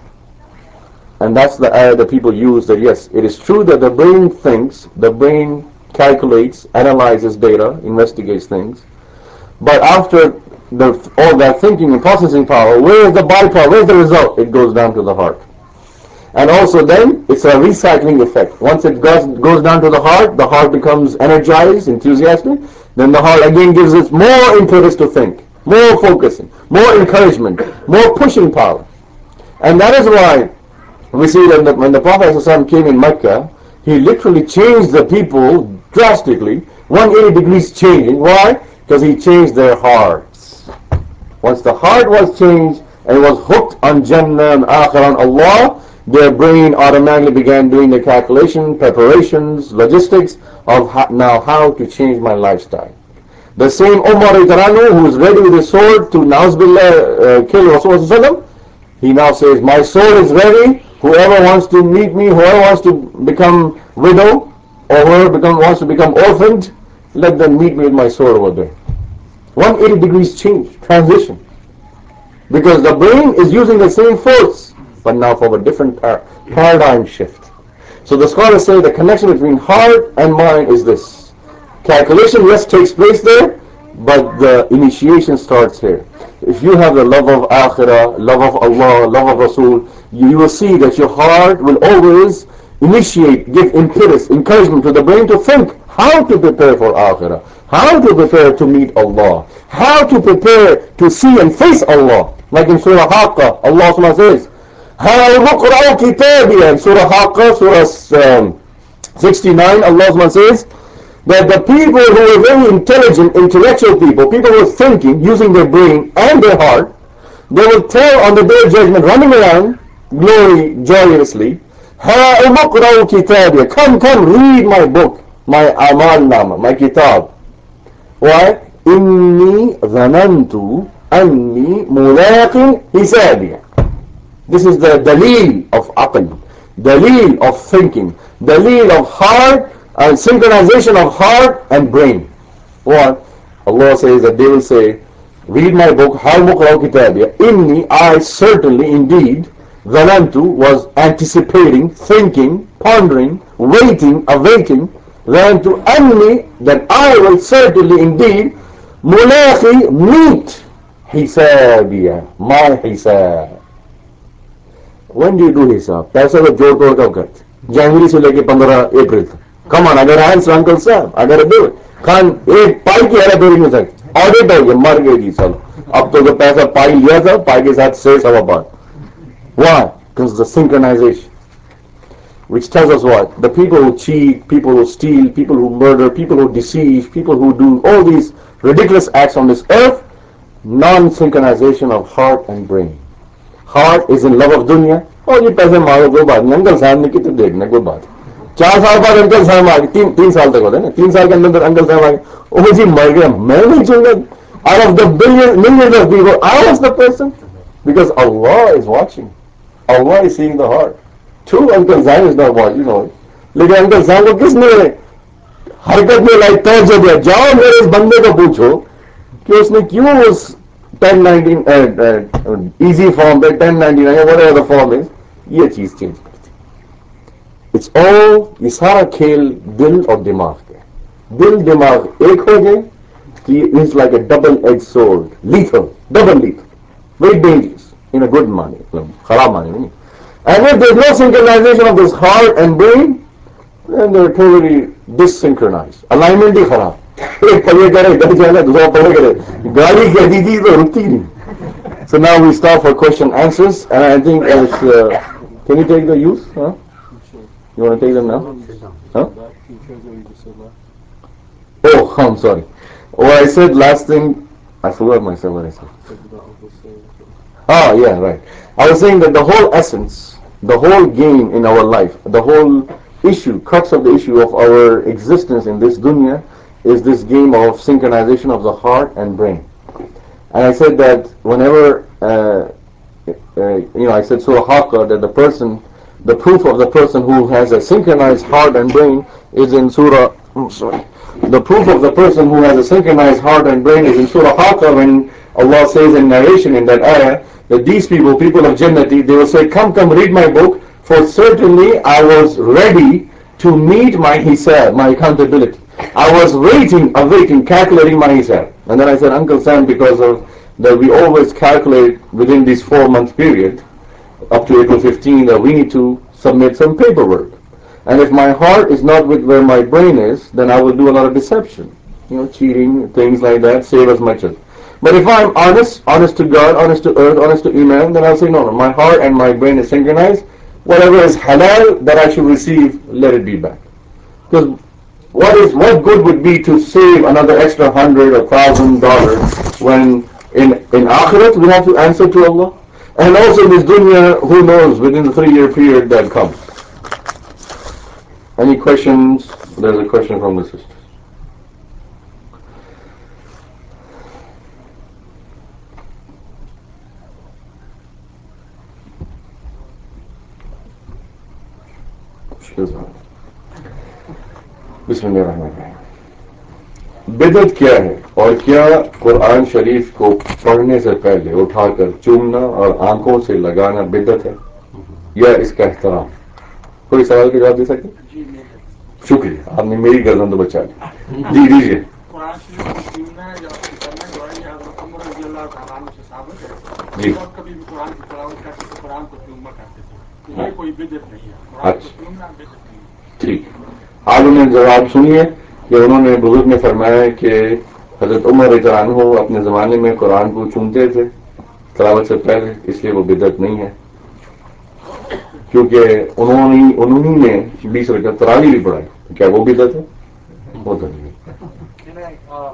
And that's the ayah that people use, that yes, it is true that the brain thinks, the brain calculates, analyzes data, investigates things, but after all that thinking and processing power, where is the byproduct, where is the result? It goes down to the heart. And also then, it's a recycling effect. Once it goes down to the heart becomes energized, enthusiastic, then the heart again gives it more impetus to think, more focusing, more encouragement, more pushing power. And that is why we see that when the Prophet ﷺ came in Mecca, he literally changed the people drastically, 180 degrees changing. Why? Because he changed their hearts. Once the heart was changed and it was hooked on Jannah and Akhirah on Allah, their brain automatically began doing the calculation, preparations, logistics of now how to change my lifestyle. The same Umar who is ready with his sword to Na'uzubillah kill Rasulullah, he now says, my sword is ready. Whoever wants to meet me, whoever wants to become widow, or whoever wants to become orphaned, let them meet me with my sword over there. 180 degrees change, transition. Because the brain is using the same force, but now for a different paradigm shift. So the scholars say the connection between heart and mind is this. Calculation, yes, takes place there, but the initiation starts here. If you have the love of Akhirah, love of Allah, love of Rasul, you will see that your heart will always initiate, give impetus, encouragement to the brain to think how to prepare for Akhirah, how to prepare to meet Allah, how to prepare to see and face Allah. Like in Surah Haqqa, Allah subhanahu says, هَا الْمُقْرَأُ كِتَابِيًا. In Surah Haqqa, Surah 69, Allah subhanahu says that the people who are very intelligent, intellectual people, people who are thinking, using their brain and their heart, they will tell on the day of judgment, running around, glory joyously, هَا الْمُقْرَأُ كِتَابِيًا. Come, read my book, my Amal Nama, my Kitab. Why? إِنِّي ظَنَنْتُ أَنِّي مُلَاقٍ حِسَابِيًا. This is the dalil of aql, dalil of thinking, dalil of heart, and synchronization of heart and brain. What? Allah says that they will say, read my book, Hal Muqraw Kitabiyya, inni, I certainly, indeed, Zanantu was anticipating, thinking, pondering, waiting, awaiting, Zanantu anni, that I will certainly, indeed, mulaqi, meet, Hisabiya, my Hisab. When do you do हिसाब? पैसा तो जोड़ तोड़ कब करते? जनवरी से लेके 15 अप्रैल तक. Come on, I gotta answer Uncle Sam. I gotta do it. Khan एक पाई की हेरा फेरी नहीं सकती. ऑडिट हो गया, मर गई जी सालो. अब तो जो पैसा पाई लिया था, पाई के साथ शेष हवा बात. Why? Because the synchronization, which tells us what? The people who cheat, people who steal, people who murder, people who deceive, people who do all these ridiculous acts on this earth, non-synchronization of heart and brain. Heart is in love of dunya. और ये पैसे मांगो कोई बात नहीं, uncle साहब ने कितने देखना कोई बात. 4 साल बाद अंकल साहब आ गए, 3 साल तक होता है ना, 3 साल के अंदर अंकल साहब आ गए, ओ जी मर गया, मैं नहीं चूंगा. Out of the millions of people, I was the person, because Allah is watching. Allah is seeing the heart. True, Uncle Sam is not watching, लेकिन अंकल साहब को किसने हरकत में लाई, तवज्जो दिया. जाओ मेरे इस बंदे को पूछो कि उसने क्यों उस 1099 easy form पे 1099 whatever the form is, ये चीज चेंज करती. It's all, ये सारा खेल दिल और दिमाग का. दिल दिमाग एक हो जाए, is like a double-edged sword, lethal, double lethal, very dangerous in a good money, खराब माने नहीं. And if there's no synchronization of this heart and brain, then they're totally dissynchronized. Alignment ही खराब. एक पहिए करे इधर जाएगा, दूसरा पहिए करे, गाड़ी कह दीजिए तो रुकती नहीं. So now we start for question answers, and I think can you take the youth? Huh? Sure. You want to take them now? Huh? That few chairs that we just said left. Oh, I'm sorry. What I said last thing, I forgot myself what I said. Oh, yeah, right. I was saying that the whole essence, the whole game in our life, the whole issue, crux of the issue of our existence in this dunya is this game of synchronization of the heart and brain. And I said that whenever, I said Surah Haqqa, that the proof of the person who has a synchronized heart and brain is in Surah, sorry. The proof of the person who has a synchronized heart and brain is in Surah Haqqa when Allah says in narration in that ayah that these people, people of Jannati, they will say, come, come, read my book, for certainly I was ready to meet my hisab, my accountability. I was awaiting, calculating my hisab. And then I said, Uncle Sam, because of that we always calculate within this 4 month period, up to April 15, that we need to submit some paperwork. And if my heart is not with where my brain is, then I will do a lot of deception, cheating, things like that, save as much as. But if I'm honest, honest to God, honest to earth, honest to Iman, then I'll say, no, no, my heart and my brain is synchronized. Whatever is halal that I should receive, let it be back. Because what good would be to save another extra $100 or $1,000 when in akhirat we have to answer to Allah, and also in this dunya, who knows within the 3 year period that comes. Any questions? There's a question from the sisters. बिस्मिल्लाहिर्रहमानिर्रहीम। बिदत क्या है और क्या कुरान शरीफ को पढ़ने से पहले उठाकर चूमना और आंखों से लगाना बिदत है या इसका एहतराम? कोई सवाल का जवाब दे सकते? जी मैं देता शुक्रिया, आपने मेरी गर्दन तो बचा ली। जी हूँ। दीजिए। कुरान शरीफ को छूना या उसको करना जो है ये हज़रत उमर रज़ी अल्लाह तआला अन्हु से साबित है। जी। जब कभी भी कुरान की तिलावत करते थे कुरान को चूमा करते थे, तो ये कोई बिदअत नहीं है। कुरान को अच्छा, चूमना बिदअत नहीं है। ठीक। आज उन्हें जवाब सुनिए कि उन्होंने बुजुर्ग ने फरमाया कि हजरत उमर रज़ियल्लाहु अन्हु अपने ज़माने में कुरान को चूमते थे तलावत से पहले, इसलिए वो बिदअत नहीं है, क्योंकि उन्होंने ने 20 रकअत तरावी भी पढ़ाई। तो क्या वो बिदअत है? वो तो नहीं है। Can I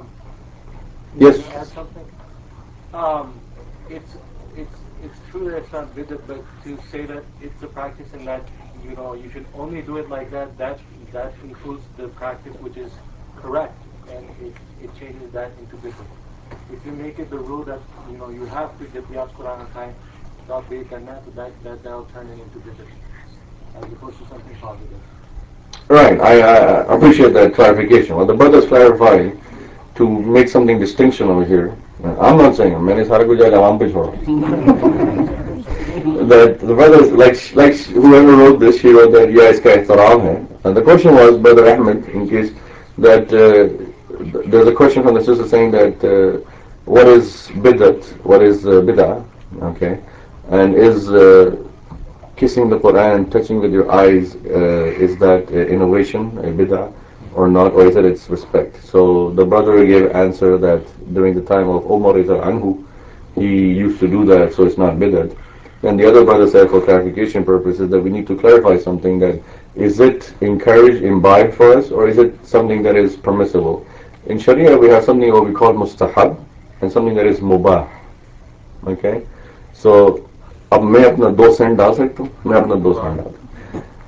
yes. add something? Um, it's it's true that it's not bid'ah, but to say that it's a practice and that you should only do it like that, that includes the practice which is correct, and it changes that into bid'ah. If you make it the rule that you have to get the Quran on time, without being done that'll turn it into bid'ah, as opposed to something positive. Right, I appreciate that clarification. What the brother's clarifying to make something distinction over here. I'm not saying मैंने सारा कुछ आवाम पे छोड़ा। That the brothers, like whoever wrote this, she wrote that yeah, इसका एहतराम है. And the question was, Brother Ahmed, in case that there's a question from the sister saying that what is bid'at, what is bid'ah, okay, and is kissing the Quran, touching with your eyes, is that innovation, a bid'ah, or not, or is it its respect? So the brother gave answer that during the time of Umar Anhu, he used to do that, so it's not bid'ah. And the other brother said, for clarification purposes, that we need to clarify something, that is it encouraged, imbibed for us, or is it something that is permissible? In Sharia, we have something what we call mustahab and something that is mubah. Okay, so अब मैं अपना 2 Saint डाल सकता हूँ, मैं अपना 2 Saint डालता हूँ.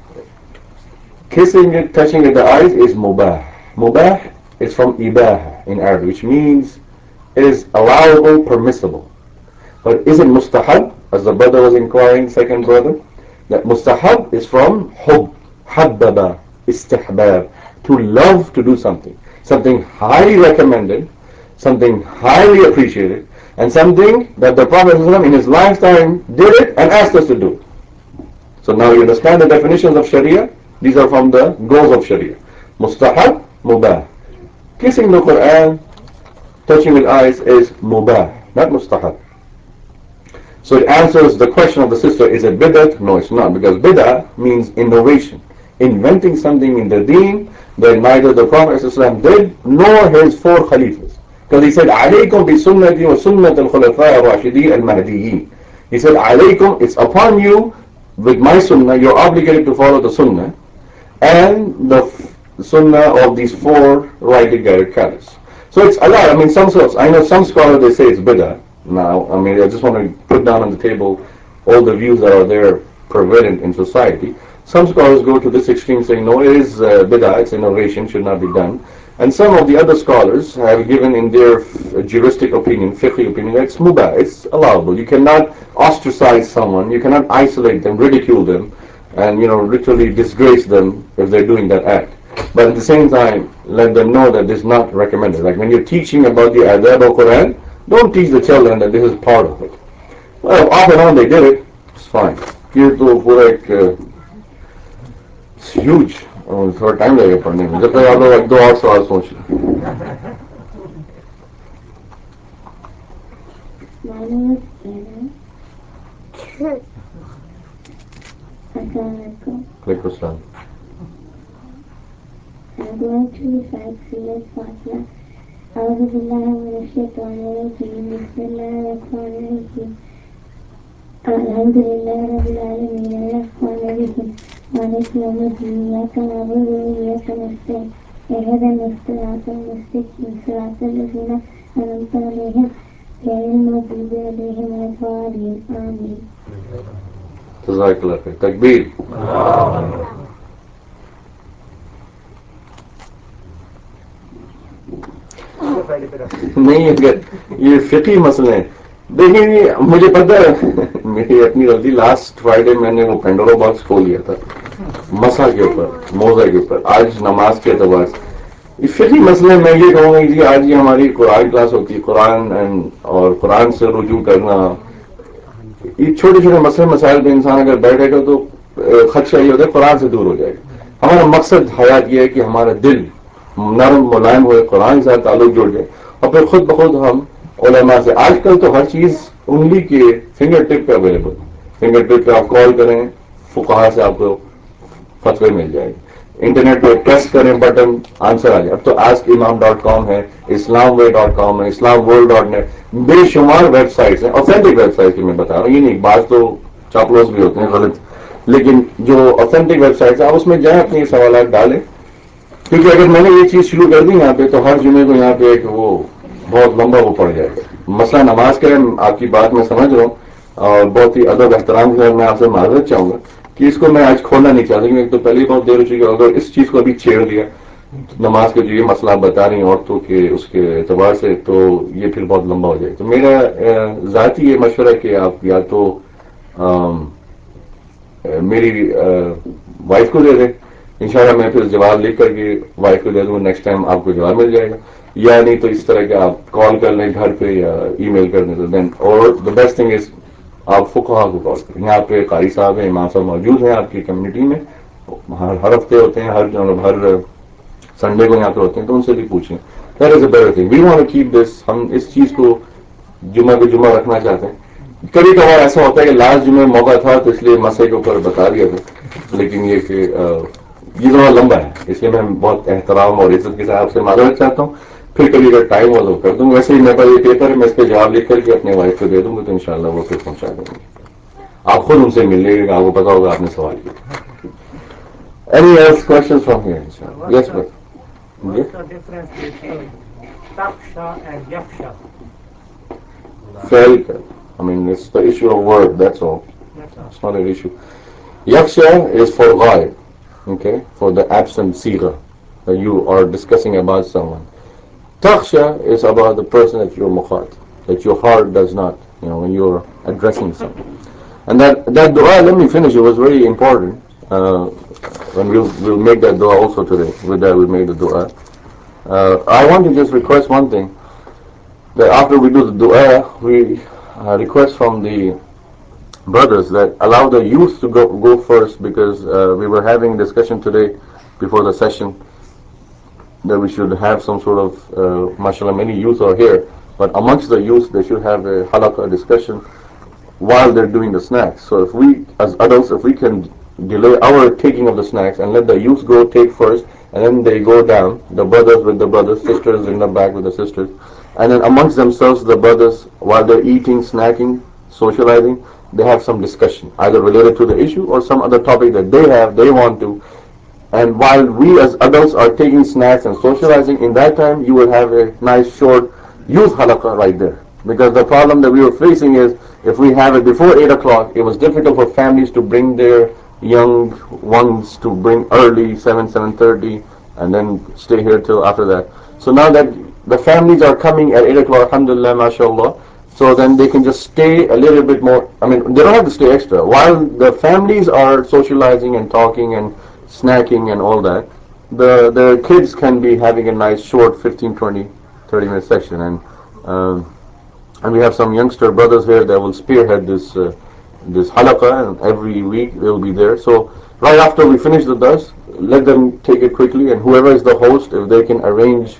Kissing it, touching with the eyes is mubah. Mubah is from ibah in Arabic, which means it is allowable, permissible. But is it mustahab? As the brother was inquiring, second brother, that mustahab is from hub, habbaba, istihbab, to love to do something. Something highly recommended, something highly appreciated, and something that the Prophet ﷺ in his lifetime did it and asked us to do. So now you understand the definitions of Sharia. These are from the goals of Sharia. Mustahab, mubah. Kissing the Quran, touching with eyes is mubah, not mustahab. So it answers the question of the sister, is it bid'ah? No, it's not, because bid'ah means innovation, inventing something in the deen that neither the Prophet ﷺ did nor his 4 Khalifas. Because he said, "Alaykum bi sunnati wa sunnat al-khulafa al-rashidi al-mahdiyyin." He said, "Alaykum," it's upon you with my sunnah. You're obligated to follow the sunnah and the sunnah of these four rightly guided caliphs. So it's a lot. I mean, some scholars, I know some scholars they say it's bid'ah. Now, I mean, I just want to put down on the table all the views that are there prevalent in society. Some scholars go to this extreme saying, no, it is bid'ah, it's innovation, should not be done. And some of the other scholars have given in their juristic opinion, fiqh opinion, that it's mubah, it's allowable. You cannot ostracize someone, you cannot isolate them, ridicule them, and literally disgrace them if they're doing that act. But at the same time, let them know that this is not recommended. Like when you're teaching about the adab of Quran, don't teach the children that this is part of it. Well, off and on they did it. It's fine. ये तो पूरा एक huge थोड़ा time लगेगा पढ़ने में जब तक आप लोग दो और सवाल सोच लें My name is Anna. Assalamualaikum. Waalaikumsalam. I'm going to recite Surah Fatiha. أعوذ بالله من الشيطان الرجيم بسم الله الرحمن الرحيم الحمد لله رب العالمين الرحمن الرحيم مالك يوم الدين إياك نعبد وإياك نستعين اهدنا الصراط المستقيم صراط الذين أنعمت عليهم غير المغضوب عليهم ولا الضالين آمين. जज़ाकल्लाह खैर तकबीर नहीं अगर ये फिकी मसले हैं देखिए मुझे पता है मेरी अपनी गलती लास्ट फ्राइडे मैंने वो पेंडोरा बॉक्स खोल लिया था मसा के ऊपर मोजा के ऊपर आज नमाज के अतबार से फिकी मसले मैं ये कहूँगा कि आज ये हमारी कुरान क्लास होती है कुरान एंड और कुरान से रुजू करना ये छोटे छोटे मसले मसाइल पे इंसान अगर बैठेगा तो खदशा ये होता है कुरान से दूर हो जाएगा हमारा मकसद हयात ये है कि हमारा दिल नरम मुलायम हुए कुरान के साथ ताल्लुक जुड़ जाए और फिर खुद ब खुद हम उलमा से आजकल तो हर चीज उंगली के फिंगर टिप पे अवेलेबल फिंगर टिप पे आप कॉल करें फुकाहा से आपको फतवे मिल जाएंगे इंटरनेट पे प्रेस करें बटन आंसर आ जाए अब तो askimam.com है islamway.com है islamworld.net बेशुमार वेबसाइट्स हैं ऑथेंटिक वेबसाइट की मैं बता रहा हूँ ये नहीं बात तो चापलूस भी होते हैं गलत लेकिन जो ऑथेंटिक वेबसाइट्स है आप उसमें जाएं अपने सवाल डालें क्योंकि अगर मैंने ये चीज शुरू कर दी यहाँ पे तो हर जुमे को यहाँ पे एक वो बहुत लंबा वो पड़ जाएगा मसला नमाज का है आपकी बात मैं समझ रहा हूँ और बहुत ही अदब एहतराम के साथ मैं आपसे माजरत चाहूंगा कि इसको मैं आज खोलना नहीं चाहता क्योंकि तो पहले ही बहुत देर हो चुकी है अगर इस चीज को अभी छेड़ दिया नमाज के जो ये मसला आप बता रही हैं औरतों के उसके एतबार से तो ये फिर बहुत लंबा हो जाएगा तो मेरा जाती ये मशवरा है कि आप या तो मेरी वाइफ को दे दें इंशाल्लाह मैं फिर जवाब लिख करके वाइफ को दे दूंगा नेक्स्ट टाइम आपको जवाब मिल जाएगा या नहीं तो इस तरह के आप कॉल कर लें घर पे या ईमेल कर दें तो देन और द बेस्ट थिंग इज आप फुकहा को कॉल करें यहाँ पे कारी साहब हैं इमाम साहब मौजूद हैं आपकी कम्युनिटी में हर हफ्ते होते हैं हर संडे को यहाँ पे होते हैं तो उनसे भी पूछें that is a better thing we want to keep this हम इस चीज को जुमा पे जुमा रखना चाहते हैं कभी कभार ऐसा होता है कि लास्ट जुमे मौका था तो इसलिए मसले के ऊपर बता दिया था लेकिन ये कि ये थोड़ा लंबा है इसलिए मैं बहुत एहतराम और इज्जत के साथ आपसे माजरत चाहता हूँ फिर कभी अगर टाइम हो तो कर दूंगा वैसे ही मेरे पास ये पेपर है मैं इस पर जवाब लिख करके अपने वाइफ को दे दूंगा तो इंशाल्लाह वो फिर पहुंचा देंगे आप खुद उनसे मिल लीजिएगा आपको पता होगा आपने सवाल किया any else question from here yes but What's the difference between taksha and yaksha? fairly good. I mean, it's the issue of word, that's all. That's all. It's not an issue. Yaksha is for ghaib, okay, for the absent sigha that you are discussing about someone. Taksha is about the person that you're mukhat, that your heart does not, when you're addressing someone. And that dua, let me finish, it was very important. And we'll make that dua also today. With that, we'll make the dua. I want to just request one thing that after we do the dua, we request from the brothers that allow the youth to go first because we were having a discussion today before the session that we should have some sort of, mashallah, many youth are here, but amongst the youth they should have a halaqah discussion while they're doing the snacks. So if we, as adults, if we can delay our taking of the snacks and let the youth go take first, and then they go down, the brothers with the brothers, sisters in the back with the sisters, and then amongst themselves, the brothers, while they're eating, snacking, socializing, they have some discussion, either related to the issue or some other topic that they want to And while we as adults are taking snacks and socializing, in that time you will have a nice short youth halaqah right there. Because the problem that we were facing is if we have it before 8 o'clock, it was difficult for families to bring their young ones to bring early, 7, 7:30, and then stay here till after that. So now that the families are coming at 8 o'clock, alhamdulillah, mashallah, so then they can just stay a little bit more. I mean, they don't have to stay extra. While the families are socializing and talking and snacking and all that, the kids can be having a nice short 15, 20, 30-minute section. Um, and we have some youngster brothers here that will spearhead this halaqah, and every week they'll be there. So right after we finish the dars, let them take it quickly, and whoever is the host, if they can arrange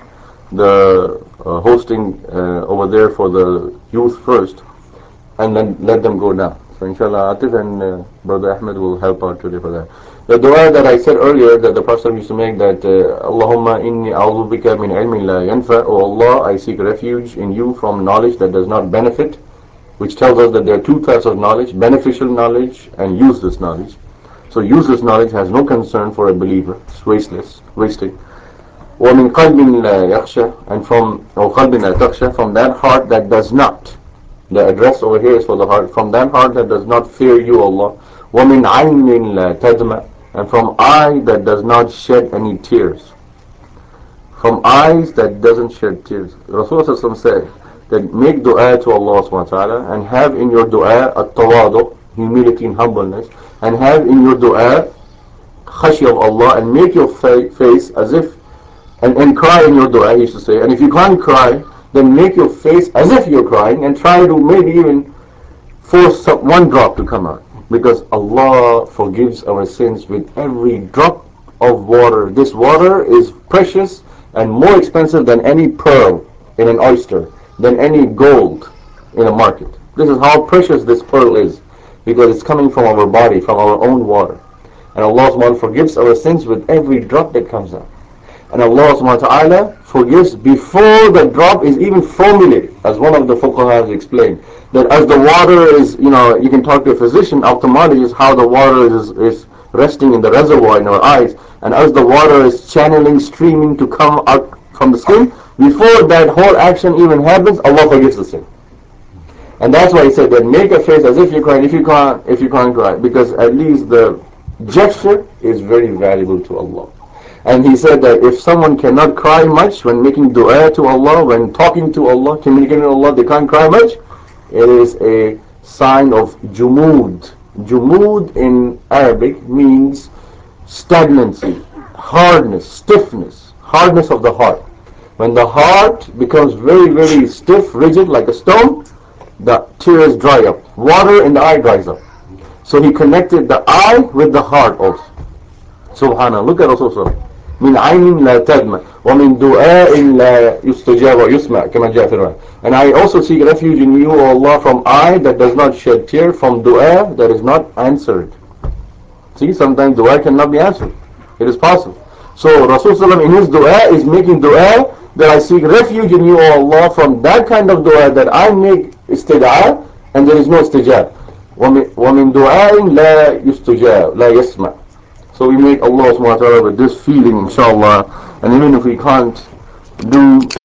the hosting over there for the youth first, and then let them go down. So inshallah, Atif and Brother Ahmed will help out today for that. The dua that I said earlier that the Prophet used to make, that Allahumma inni a'udhu bika min ilmin la yanfa, O Allah, I seek refuge in you from knowledge that does not benefit, which tells us that there are two types of knowledge: beneficial knowledge and useless knowledge. So useless knowledge has no concern for a believer; it's wasting. وَمِنْ قَلْبٍ لَا يَخْشَى, and from أو قَلْبٍ لَا تَخْشَى, from that heart that does not. The address over here is for the heart. From that heart that does not fear you, Allah. وَمِنْ عَيْنٍ لَا تَدْمَى, and from eye that does not shed any tears. From eyes that doesn't shed tears. Rasulullah said that make dua to Allah subhanahu wa ta'ala, and have in your dua at-tawadu, humility and humbleness, and have in your dua khashya of Allah, and make your face as if, and cry in your dua, he used to say. And if you can't cry, then make your face as if you're crying, and try to maybe even force one drop to come out. Because Allah forgives our sins with every drop of water. This water is precious and more expensive than any pearl in an oyster, than any gold in a market. This is how precious this pearl is, because it's coming from our body, from our own water. And Allah subhanahu wa ta'ala forgives our sins with every drop that comes out. And Allah subhanahu wa ta'ala forgives before the drop is even formulated, as one of the fuqaha has explained. That as the water is, you can talk to a physician, ophthalmologist, how the water is resting in the reservoir in our eyes, and as the water is channeling, streaming to come out from the skin, before that whole action even happens, Allah forgives the sin. And that's why he said that make a face as if you're crying, if you can't cry, because at least the gesture is very valuable to Allah. And he said that if someone cannot cry much when making dua to Allah, when talking to Allah, communicating with Allah, they can't cry much, it is a sign of jumud. Jumud in Arabic means stagnancy, hardness, stiffness, hardness of the heart. When the heart becomes very, very stiff, rigid, like a stone, the tears dry up. Water in the eye dries up. So he connected the eye with the heart also. Subhanallah. Look at Rasulullah. من عين لا تدمع ومن دعاء لا يستجاب ويسمع كما جاء في الرواية. And I also seek refuge in you, O Allah, from eye that does not shed tear, from dua that is not answered. See, sometimes dua cannot be answered. It is possible. So Rasulullah in his dua is making dua that I seek refuge in you, O Allah, from that kind of dua that I make istid'a and there is no istijab. ومن دعاء لا يستجاب لا يسمع. So we make Allah subhanahu wa ta'ala with this feeling, inshallah. And even if we can't do